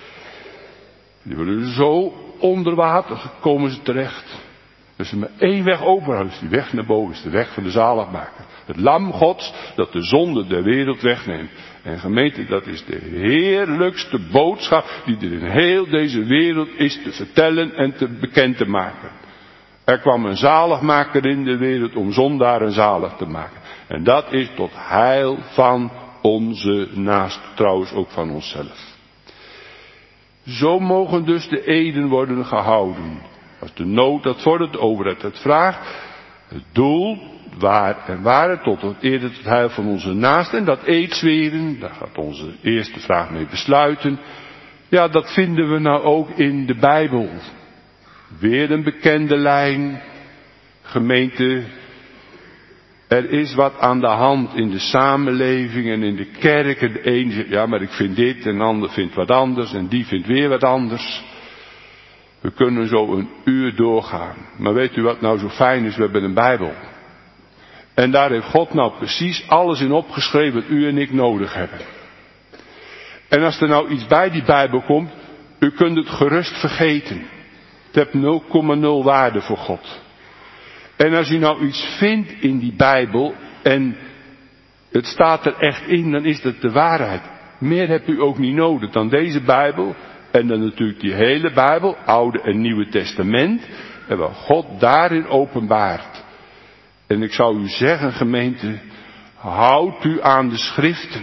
A: Die worden zo onder water gekomen ze terecht. Er is maar één weg open. Dus die weg naar boven is de weg van de zaligmaker. Het lam Gods dat de zonde der wereld wegneemt. En gemeente, dat is de heerlijkste boodschap die er in heel deze wereld is te vertellen en te bekend te maken. Er kwam een zaligmaker in de wereld om zondaren zalig te maken. En dat is tot heil van onze naaste, trouwens ook van onszelf. Zo mogen dus de eden worden gehouden. Als de nood dat vordert, de overheid het vraagt. Het doel, waar en waar, tot het eerder het heil van onze naaste. En dat eedzweren, daar gaat onze eerste vraag mee besluiten. Ja, dat vinden we nou ook in de Bijbel. Weer een bekende lijn. Gemeente, er is wat aan de hand in de samenleving en in de kerk. En de een zegt, ja, maar ik vind dit en de ander vindt wat anders en die vindt weer wat anders. We kunnen zo een uur doorgaan. Maar weet u wat nou zo fijn is? We hebben een Bijbel. En daar heeft God nou precies alles in opgeschreven wat u en ik nodig hebben. En als er nou iets bij die Bijbel komt, u kunt het gerust vergeten. Het heeft nul komma nul waarde voor God. En als u nou iets vindt in die Bijbel en het staat er echt in, dan is dat de waarheid. Meer hebt u ook niet nodig dan deze Bijbel. En dan natuurlijk die hele Bijbel, Oude en Nieuwe Testament. En wat God daarin openbaart. En ik zou u zeggen, gemeente, houd u aan de schriften.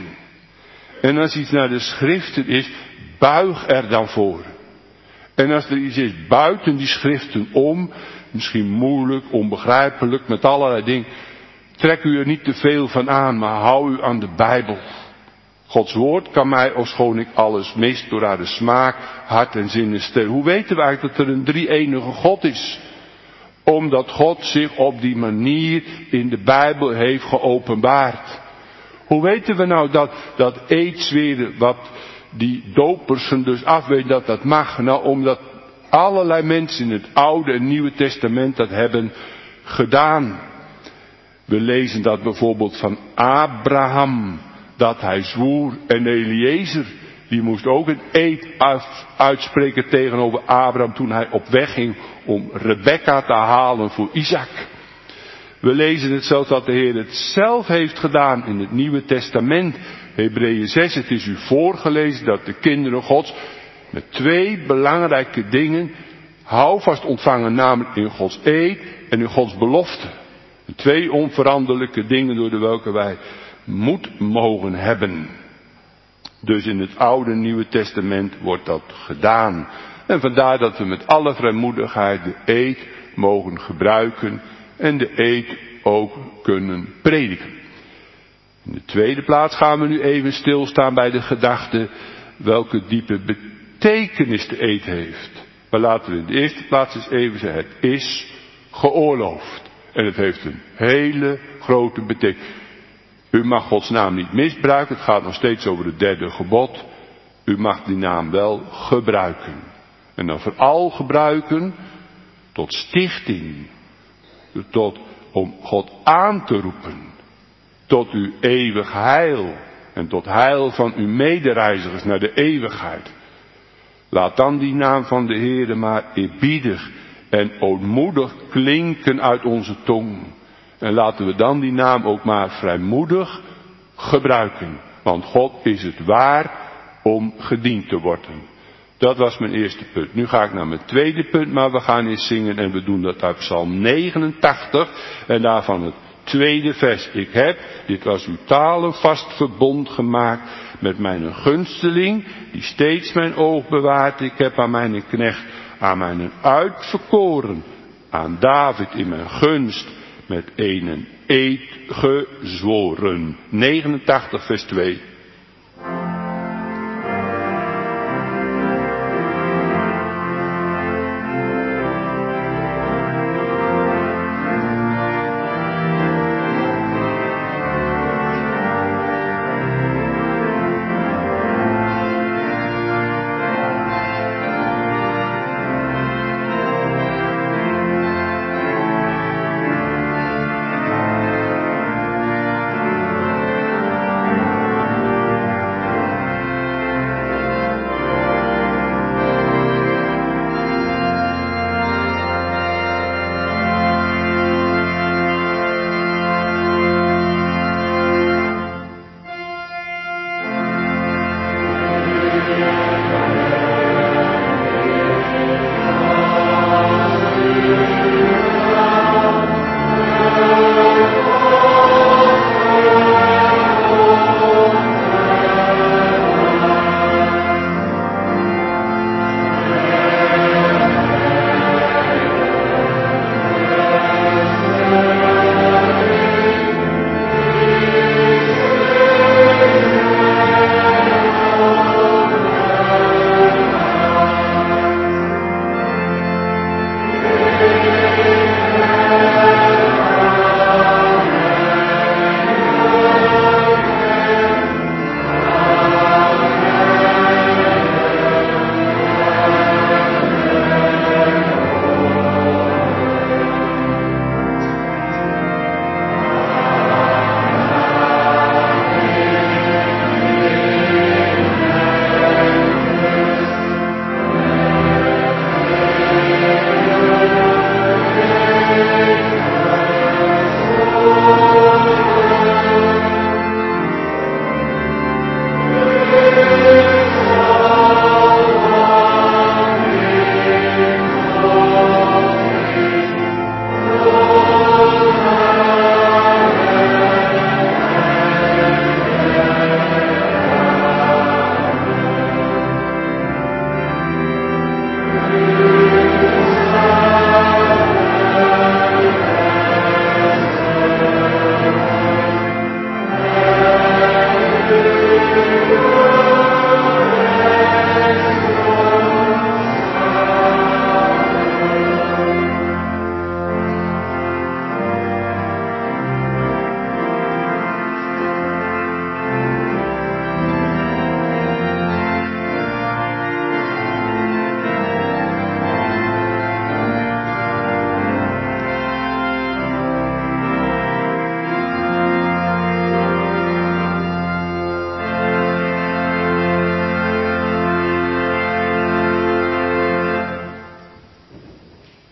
A: En als iets naar de schriften is, buig er dan voor. En als er iets is buiten die schriften om, misschien moeilijk, onbegrijpelijk, met allerlei dingen, trek u er niet te veel van aan, maar hou u aan de Bijbel. Gods woord kan mij, ofschoon ik alles mis, door haar de smaak, hart en zinnen stellen. Hoe weten we eigenlijk dat er een drie-enige God is? Omdat God zich op die manier in de Bijbel heeft geopenbaard. Hoe weten we nou dat, dat eetzweren, wat die dopersen dus afweten dat dat mag? Nou, omdat allerlei mensen in het Oude en Nieuwe Testament dat hebben gedaan. We lezen dat bijvoorbeeld van Abraham, dat hij zwoer, en Eliezer, die moest ook een eed uitspreken tegenover Abraham toen hij op weg ging om Rebekka te halen voor Isaac. We lezen het zelfs dat de Heer het zelf heeft gedaan in het Nieuwe Testament. Hebreeën zes, het is u voorgelezen dat de kinderen Gods met twee belangrijke dingen houvast ontvangen, namelijk in Gods eed en in Gods belofte. Twee onveranderlijke dingen door de welke wij moed mogen hebben. Dus in het Oude en Nieuwe Testament wordt dat gedaan. En vandaar dat we met alle vrijmoedigheid de eed mogen gebruiken en de eed ook kunnen prediken. In de tweede plaats gaan we nu even stilstaan bij de gedachte welke diepe betekenis de eed heeft. Maar laten we in de eerste plaats eens even zeggen, het is geoorloofd. En het heeft een hele grote betekenis. U mag Gods naam niet misbruiken, het gaat nog steeds over het derde gebod. U mag die naam wel gebruiken. En dan vooral gebruiken tot stichting. Tot, om God aan te roepen. Tot uw eeuwig heil. En tot heil van uw medereizigers naar de eeuwigheid. Laat dan die naam van de Heere maar eerbiedig en ootmoedig klinken uit onze tong. En laten we dan die naam ook maar vrijmoedig gebruiken. Want God is het waar om gediend te worden. Dat was mijn eerste punt. Nu ga ik naar mijn tweede punt, maar we gaan eens zingen en we doen dat uit Psalm negenentachtig. En daarvan het tweede vers. Ik heb, dit was uw talen, vast verbond gemaakt met mijn gunsteling, die steeds mijn oog bewaart. Ik heb aan mijn knecht, aan mijn uitverkoren, aan David in mijn gunst, met een eed gezworen. negenentachtig vers twee.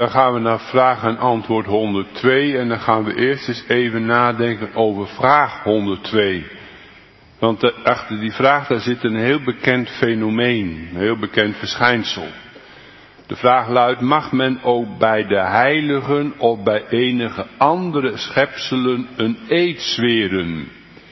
A: Dan gaan we naar vraag en antwoord honderdtwee en dan gaan we eerst eens even nadenken over vraag honderdtwee. Want uh, achter die vraag daar zit een heel bekend fenomeen, een heel bekend verschijnsel. De vraag luidt, mag men ook bij de heiligen of bij enige andere schepselen een eed zweren?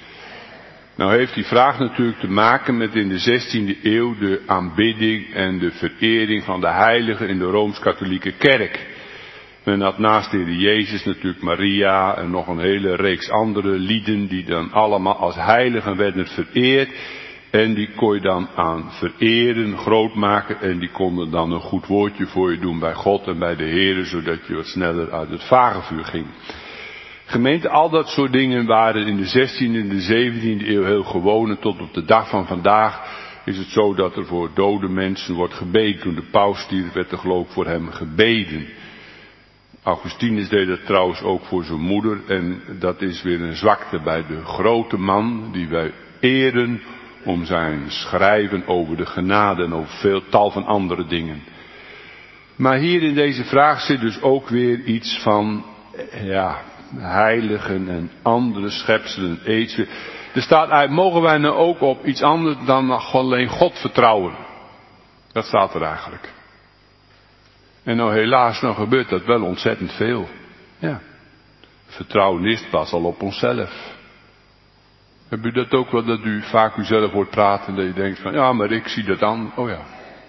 A: Nou heeft die vraag natuurlijk te maken met in de zestiende eeuw de aanbidding en de verering van de heiligen in de Rooms-Katholieke Kerk. Men had naast de Heer Jezus natuurlijk Maria en nog een hele reeks andere lieden die dan allemaal als heiligen werden vereerd. En die kon je dan aan vereren, groot maken en die konden dan een goed woordje voor je doen bij God en bij de Heer, zodat je wat sneller uit het vagevuur ging. Gemeente, al dat soort dingen waren in de zestiende en de zeventiende eeuw heel gewoon en tot op de dag van vandaag is het zo dat er voor dode mensen wordt gebeden. Toen de paus stierf werd er geloof ik voor hem gebeden. Augustinus deed dat trouwens ook voor zijn moeder en dat is weer een zwakte bij de grote man die wij eren om zijn schrijven over de genade en over veel tal van andere dingen. Maar hier in deze vraag zit dus ook weer iets van, ja, heiligen en andere schepselen, eeds. Er staat uit, mogen wij nou ook op iets anders dan alleen God vertrouwen? Dat staat er eigenlijk. En nou helaas, nou gebeurt dat wel ontzettend veel. Ja. Vertrouwen is pas al op onszelf. Heb u dat ook wel, dat u vaak uzelf hoort praten en dat je denkt van, ja, maar ik zie dat dan, oh ja.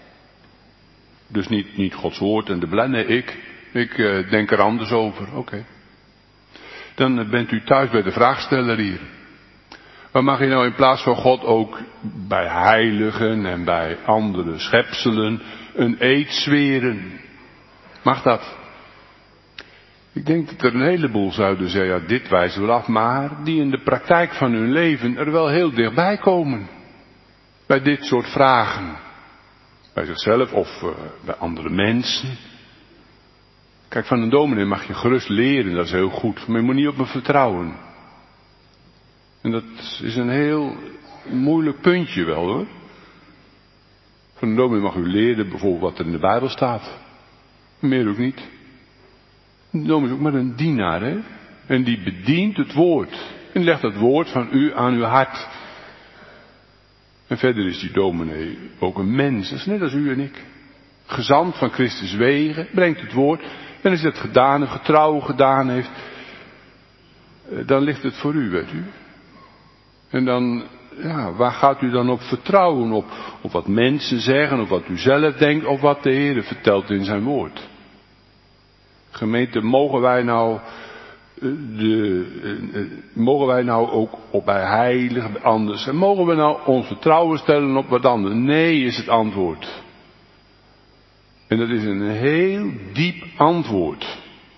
A: Dus niet, niet Gods woord en de blij, nee, ik, ik uh, denk er anders over, oké. Okay. Dan uh, bent u thuis bij de vraagsteller hier. Maar mag je nou in plaats van God ook bij heiligen en bij andere schepselen een eed zweren? Mag dat? Ik denk dat er een heleboel zouden zeggen, ja, dit wijzen we af, maar die in de praktijk van hun leven er wel heel dichtbij komen. Bij dit soort vragen. Bij zichzelf of uh, bij andere mensen. Kijk, van een dominee mag je gerust leren, dat is heel goed, maar je moet niet op me vertrouwen. En dat is een heel moeilijk puntje wel hoor. Van een dominee mag u leren bijvoorbeeld wat er in de Bijbel staat. Meer ook niet. De dominee is ook maar een dienaar, hè. En die bedient het woord. En legt het woord van u aan uw hart. En verder is die dominee ook een mens. Dat is net als u en ik. Gezant van Christus wegen. Brengt het woord. En als hij dat gedaan heeft, getrouw gedaan heeft. Dan ligt het voor u, weet u. En dan, ja, waar gaat u dan op vertrouwen? Op, op wat mensen zeggen, of wat u zelf denkt, of wat de Heer vertelt in zijn woord. Gemeente, mogen wij nou, de, mogen wij nou ook op bij heiligen, bij anders, en mogen we nou ons vertrouwen stellen op wat anders? Nee, is het antwoord. En dat is een heel diep antwoord.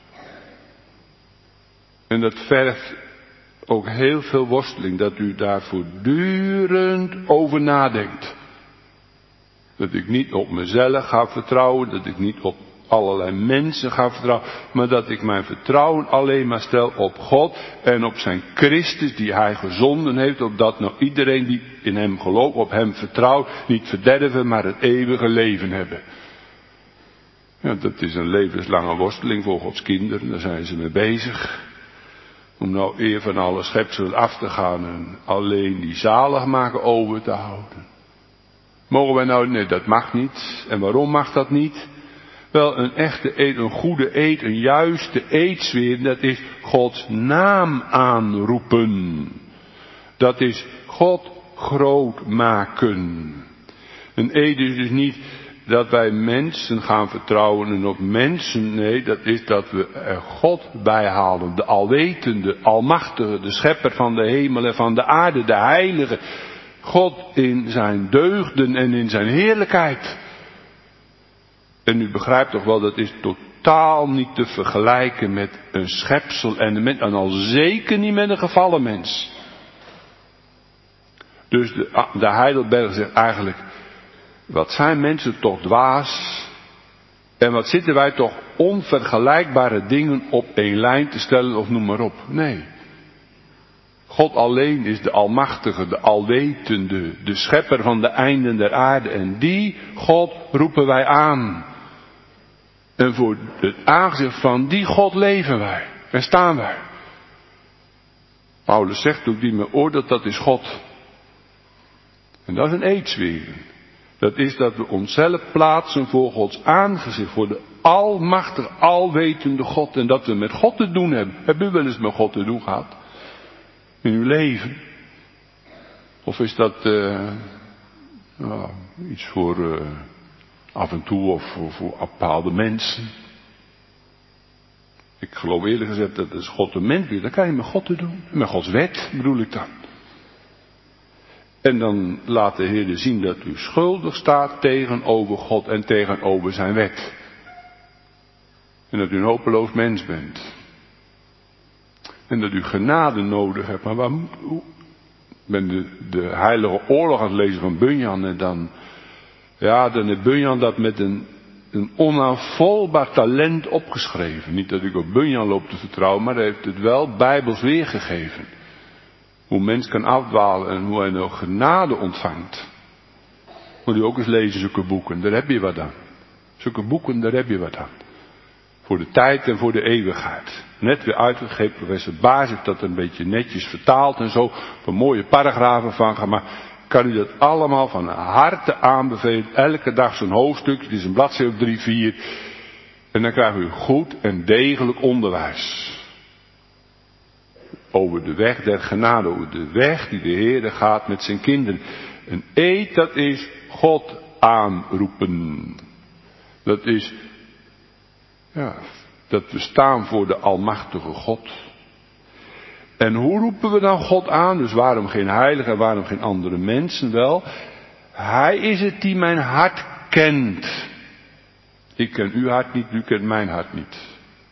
A: En dat vergt ook heel veel worsteling, dat u daar voortdurend over nadenkt. Dat ik niet op mezelf ga vertrouwen, dat ik niet op allerlei mensen ga vertrouwen, maar dat ik mijn vertrouwen alleen maar stel op God en op zijn Christus die hij gezonden heeft, opdat nou iedereen die in hem gelooft, op hem vertrouwt, niet verderven, maar het eeuwige leven hebben. Ja, dat is een levenslange worsteling voor Gods kinderen, daar zijn ze mee bezig. Om nou eer van alle schepselen af te gaan en alleen die zalig maken over te houden. Mogen wij nou, nee, dat mag niet. En waarom mag dat niet? Wel, een echte eed, een goede eed, een juiste eedsweer, dat is Gods naam aanroepen. Dat is God groot maken. Een eed is dus niet dat wij mensen gaan vertrouwen en op mensen, nee, dat is dat we er God bijhalen. De alwetende, almachtige, de schepper van de hemel en van de aarde, de heilige. God in zijn deugden en in zijn heerlijkheid. En u begrijpt toch wel, dat is totaal niet te vergelijken met een schepsel en, met, en al zeker niet met een gevallen mens. Dus de, de Heidelberg zegt eigenlijk, wat zijn mensen toch dwaas en wat zitten wij toch onvergelijkbare dingen op één lijn te stellen of noem maar op. Nee. God alleen is de almachtige, de alwetende, de schepper van de einden der aarde en die God roepen wij aan. En voor het aangezicht van die God leven wij. En staan wij. Paulus zegt ook, die me oordeelt, dat is God. En dat is een eedswering. Dat is dat we onszelf plaatsen voor Gods aangezicht. Voor de almachtige, alwetende God. En dat we met God te doen hebben. Hebben u wel eens met God te doen gehad? In uw leven? Of is dat uh, nou, iets voor uh, af en toe of voor, voor bepaalde mensen? Ik geloof eerlijk gezegd dat als God een mens wil, dan kan je met God te doen. Met Gods wet bedoel ik dan. En dan laat de Heer zien dat u schuldig staat tegenover God en tegenover zijn wet. En dat u een hopeloos mens bent. En dat u genade nodig hebt. Maar waar moet u? Ik ben de, de heilige oorlog aan het lezen van Bunyan. En dan, ja, dan heeft Bunyan dat met een, een onaanvolbaar talent opgeschreven. Niet dat ik op Bunyan loop te vertrouwen, maar hij heeft het wel bijbels weergegeven. Hoe een mens kan afdwalen en hoe hij nog genade ontvangt. Moet u ook eens lezen, zulke boeken, daar heb je wat aan. Zulke boeken, daar heb je wat aan. Voor de tijd en voor de eeuwigheid. Net weer uitgegeven, professor Baas heeft dat een beetje netjes vertaald en zo. Voor mooie paragrafen van gemaakt. Kan u dat allemaal van harte aanbevelen. Elke dag zo'n hoofdstuk, het is een bladzijde of drie, vier. En dan krijgt u goed en degelijk onderwijs. Over de weg der genade, over de weg die de Heer gaat met zijn kinderen. Een eed, dat is God aanroepen. Dat is, ja, dat we staan voor de almachtige God. En hoe roepen we dan God aan? Dus waarom geen heilige en waarom geen andere mensen? Wel, Hij is het die mijn hart kent. Ik ken uw hart niet, u kent mijn hart niet.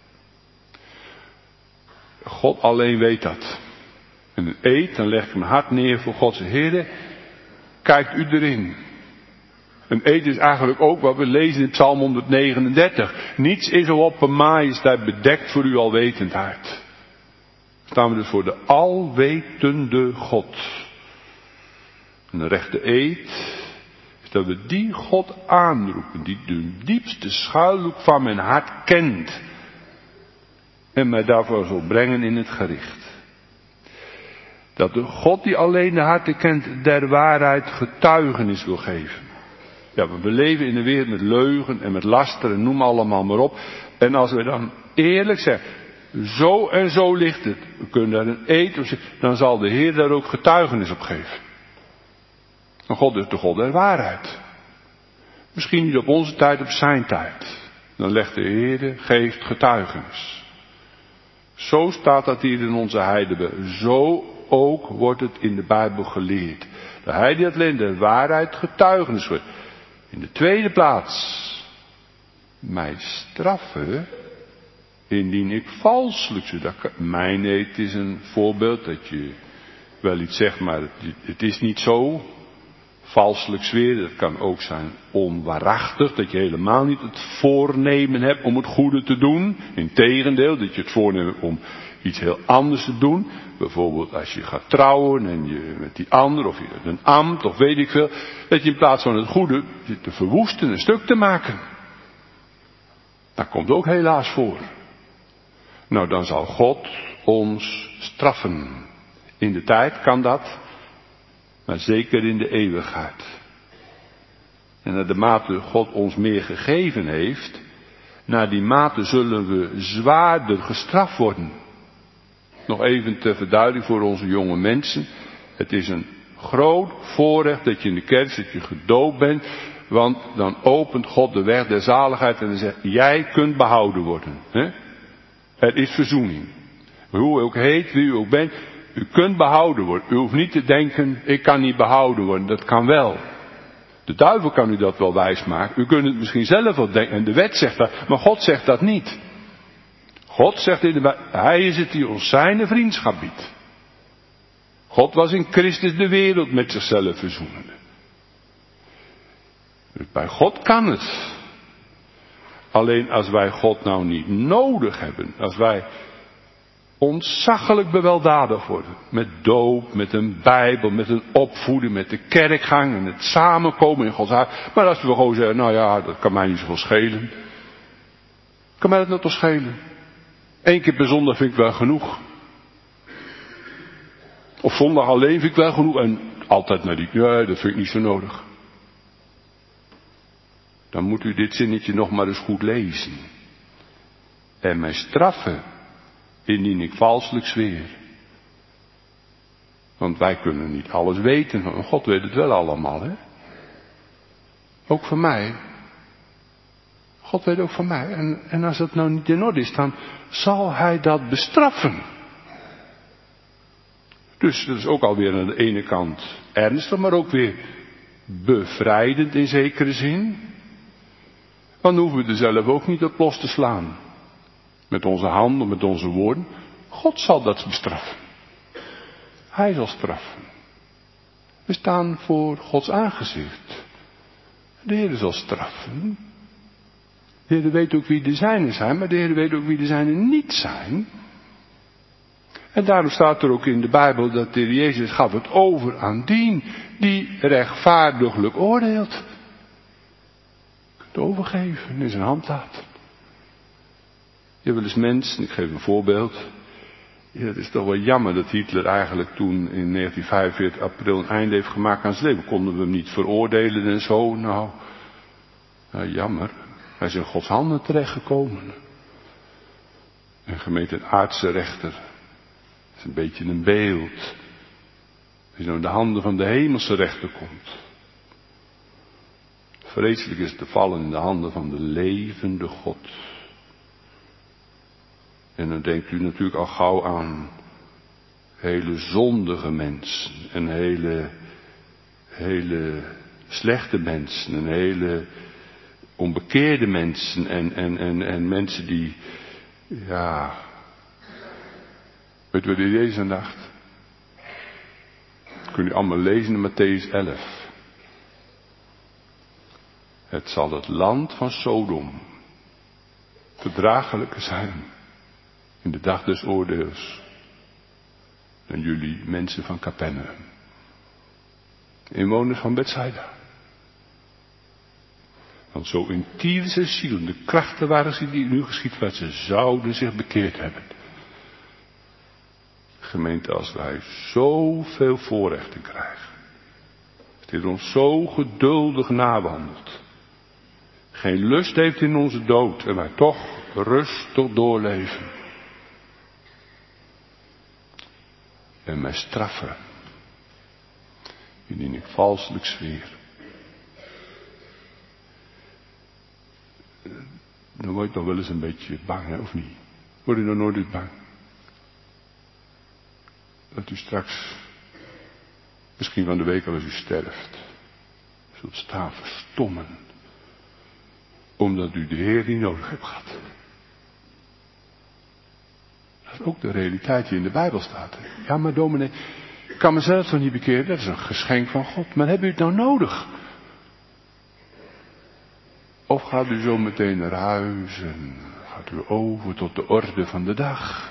A: God alleen weet dat. En een eed, dan leg ik mijn hart neer voor Gods Heere. Kijkt u erin. Een eed is eigenlijk ook wat we lezen in Psalm honderdnegenendertig. Niets is al op een majesteit bedekt voor uw alwetendheid. Staan we dus voor de alwetende God. Een rechte eed is dat we die God aanroepen, die de diepste schuilhoek van mijn hart kent. En mij daarvoor zal brengen in het gericht. Dat de God die alleen de harten kent, der waarheid getuigenis wil geven. Ja, we leven in een wereld met leugen en met laster en noem allemaal maar op. En als we dan eerlijk zeggen, zo en zo ligt het, we kunnen daar een eed op zetten, dan zal de Heer daar ook getuigenis op geven. En God is de God der waarheid. Misschien niet op onze tijd, op zijn tijd. Dan legt de Heer, geeft getuigenis. Zo staat dat hier in onze heidenen. Zo ook wordt het in de Bijbel geleerd. De Hij die alleen de waarheid getuigenis geeft. In de tweede plaats. Mij straffen. Indien ik valselijk zou. Mijn eed is een voorbeeld dat je wel iets zegt, maar het, het is niet zo. Valselijk zweren, dat kan ook zijn onwaarachtig, dat je helemaal niet het voornemen hebt om het goede te doen. Integendeel, dat je het voornemen hebt om iets heel anders te doen. Bijvoorbeeld als je gaat trouwen en je met die ander, of je hebt een ambt, of weet ik veel. Dat je in plaats van het goede zit te verwoesten, een stuk te maken. Dat komt ook helaas voor. Nou, dan zal God ons straffen. In de tijd kan dat. Maar zeker in de eeuwigheid. En naar de mate God ons meer gegeven heeft, naar die mate zullen we zwaarder gestraft worden. Nog even ter verduidelijking voor onze jonge mensen. Het is een groot voorrecht dat je in de kerk zit, dat je gedoopt bent. Want dan opent God de weg der zaligheid en dan zegt, jij kunt behouden worden. Hè? Er is verzoening. Hoe u ook heet, wie u ook bent. U kunt behouden worden. U hoeft niet te denken, ik kan niet behouden worden. Dat kan wel. De duivel kan u dat wel wijsmaken. U kunt het misschien zelf wel denken. En de wet zegt dat. Maar God zegt dat niet. God zegt in de Hij is het die ons zijn vriendschap biedt. God was in Christus de wereld met zichzelf verzoenende. Dus bij God kan het. Alleen als wij God nou niet nodig hebben. Als wij ontzaglijk beweldadig worden. Met doop, met een Bijbel, met een opvoeding, met de kerkgang en het samenkomen in Gods huis. Maar als we gewoon zeggen, nou ja, dat kan mij niet zoveel schelen. Kan mij dat nou toch schelen? Eén keer per zondag vind ik wel genoeg. Of zondag alleen vind ik wel genoeg. En altijd naar die, nee, dat vind ik niet zo nodig. Dan moet u dit zinnetje nog maar eens goed lezen. En mij straffen, indien ik valselijk zweer. Want wij kunnen niet alles weten. God weet het wel allemaal, hè. Ook van mij. God weet ook van mij. En, en als dat nou niet in orde is, dan zal hij dat bestraffen. Dus dat is ook alweer aan de ene kant ernstig, maar ook weer bevrijdend in zekere zin. Dan hoeven we er zelf ook niet op los te slaan. Met onze handen, met onze woorden. God zal dat bestraffen. Hij zal straffen. We staan voor Gods aangezicht. De Heer zal straffen. De Heer weet ook wie de zijnen zijn, maar de Heer weet ook wie de zijnen niet zijn. En daarom staat er ook in de Bijbel dat de Heer Jezus gaf het over aan dien die rechtvaardiglijk oordeelt. Je kunt overgeven, in zijn hand laten. Je hebt wel eens mensen, ik geef een voorbeeld. Ja, het is toch wel jammer dat Hitler eigenlijk toen in negentien vijfenveertig april een einde heeft gemaakt aan zijn leven. Konden we hem niet veroordelen en zo. Nou, nou jammer. Hij is in Gods handen terechtgekomen. En gemeente een aardse rechter. Dat is een beetje een beeld. Als je nou in de handen van de hemelse rechter komt. Vreselijk is te vallen in de handen van de levende God. En dan denkt u natuurlijk al gauw aan hele zondige mensen. En hele, hele slechte mensen. En hele onbekeerde mensen. En, en, en, en mensen die, ja, weet u wat de Jezus aan dacht? Dat kun je allemaal lezen in Matthäus elf. Het zal het land van Sodom verdraaglijker zijn in de dag des oordeels dan jullie mensen van Capernaum. Inwoners van Bethsaida. Want zo in Tyrus en Sidon de krachten waren ze die nu geschied werd, ze zouden zich bekeerd hebben. Gemeente, als wij zoveel voorrechten krijgen, dat hij ons zo geduldig nawandelt, geen lust heeft in onze dood en wij toch rustig doorleven. En mij straffen, indien ik valselijk zweer. Dan word je toch wel eens een beetje bang, hè, of niet? Word je nog nooit eens bang? Dat u straks, misschien van de week al als u sterft, zult staan verstommen. Omdat u de Heer niet nodig hebt gehad. Dat is ook de realiteit die in de Bijbel staat. Ja, maar dominee, ik kan mezelf toch niet bekeren? Dat is een geschenk van God. Maar hebt u het nou nodig? Of gaat u zo meteen naar huis en gaat u over tot de orde van de dag?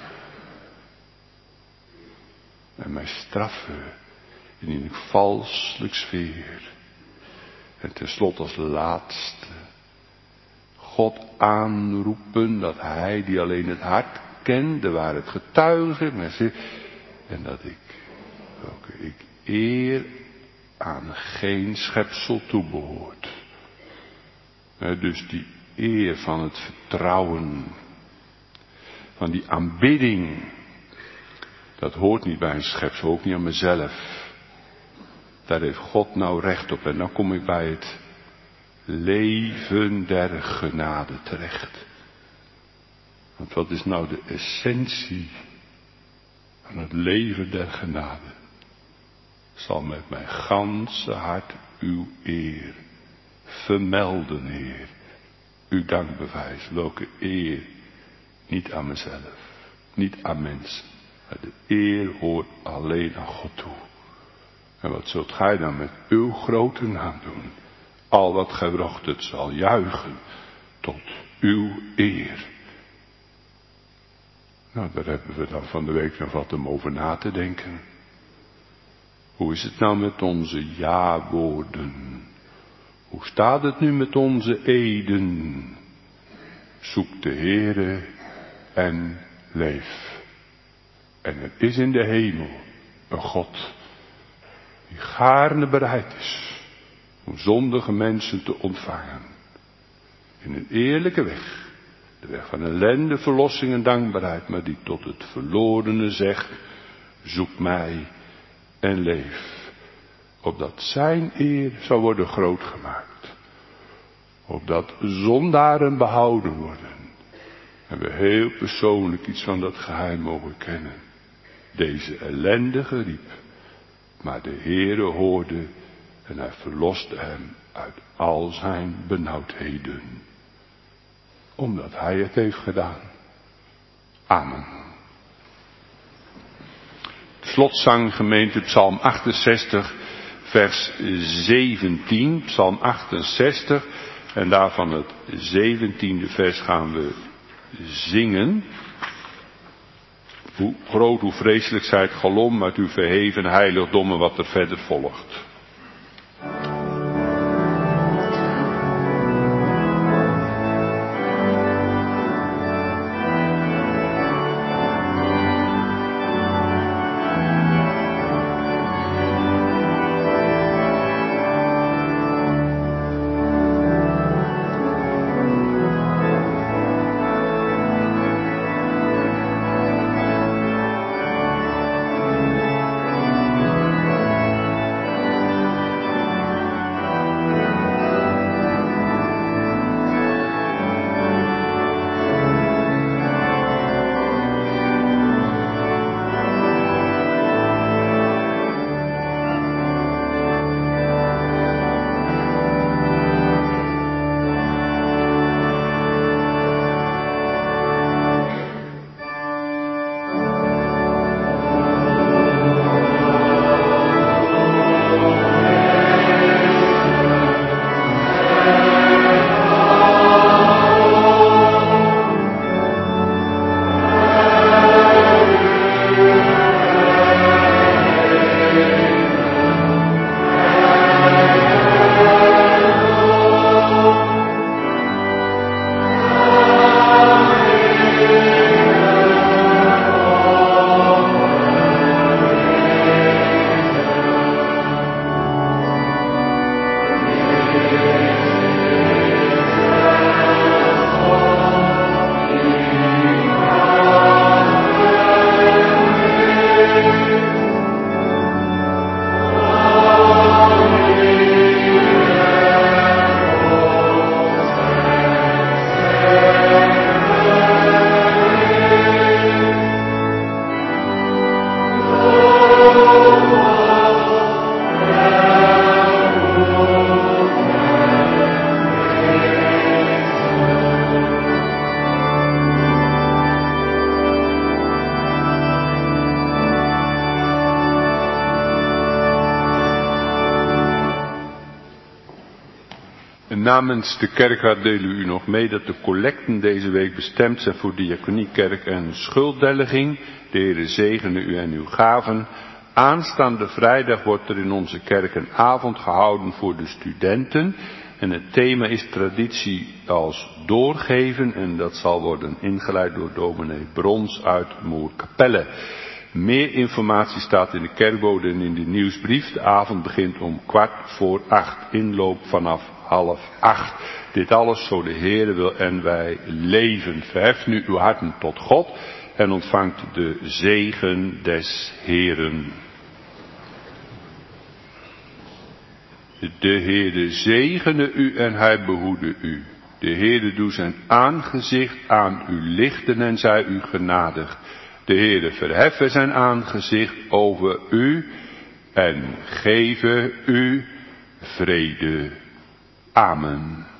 A: En mij straffen, indien ik valselijk zweer. En tenslotte als laatste, God aanroepen dat Hij die alleen het hart kent, de waarheid getuige, en dat ik, welke ik eer aan geen schepsel toebehoort. Dus die eer van het vertrouwen, van die aanbidding, dat hoort niet bij een schepsel, ook niet aan mezelf. Daar heeft God nou recht op. En dan kom ik bij het leven der genade terecht. Want wat is nou de essentie van het leven der genade? Zal met mijn ganse hart uw eer vermelden, Heer. Uw dankbewijs, welke eer niet aan mezelf, niet aan mensen. Maar de eer hoort alleen aan God toe. En wat zult gij dan met uw grote naam doen? Al wat gij bracht, het zal juichen tot uw eer. Nou, daar hebben we dan van de week nog wat om over na te denken. Hoe is het nou met onze ja-woorden? Hoe staat het nu met onze eden? Zoek de Heere en leef. En er is in de hemel een God die gaarne bereid is om zondige mensen te ontvangen. In een eerlijke weg. De weg van ellende, verlossing en dankbaarheid. Maar die tot het verlorene zegt. Zoek mij en leef. Opdat zijn eer zou worden groot gemaakt. Opdat zondaren behouden worden. En we heel persoonlijk iets van dat geheim mogen kennen. Deze ellendige riep. Maar de Heere hoorde. En hij verloste hem uit al zijn benauwdheden. Omdat hij het heeft gedaan. Amen. Slotzang gemeente Psalm achtenzestig vers zeventien. Psalm achtenzestig. En daarvan het zeventiende vers gaan we zingen. Hoe groot, hoe vreselijk zij het galom uit uw verheven heiligdommen wat er verder volgt. Namens de kerkraad delen we u nog mee dat de collecten deze week bestemd zijn voor diaconie, kerk en schulddelging. De Heere zegene u en uw gaven. Aanstaande vrijdag wordt er in onze kerk een avond gehouden voor de studenten. En het thema is traditie als doorgeven. En dat zal worden ingeleid door dominee Brons uit Moerkapelle. Meer informatie staat in de kerkbode en in de nieuwsbrief. De avond begint om kwart voor acht. Inloop vanaf half acht. Dit alles zo de Heere wil en wij leven. Verheft nu uw harten tot God en ontvangt de zegen des Heeren. De Heere zegene u en hij behoede u. De Heere doe zijn aangezicht aan u lichten en zij u genadig. De Heere verheffen zijn aangezicht over u en geven u vrede. Amen.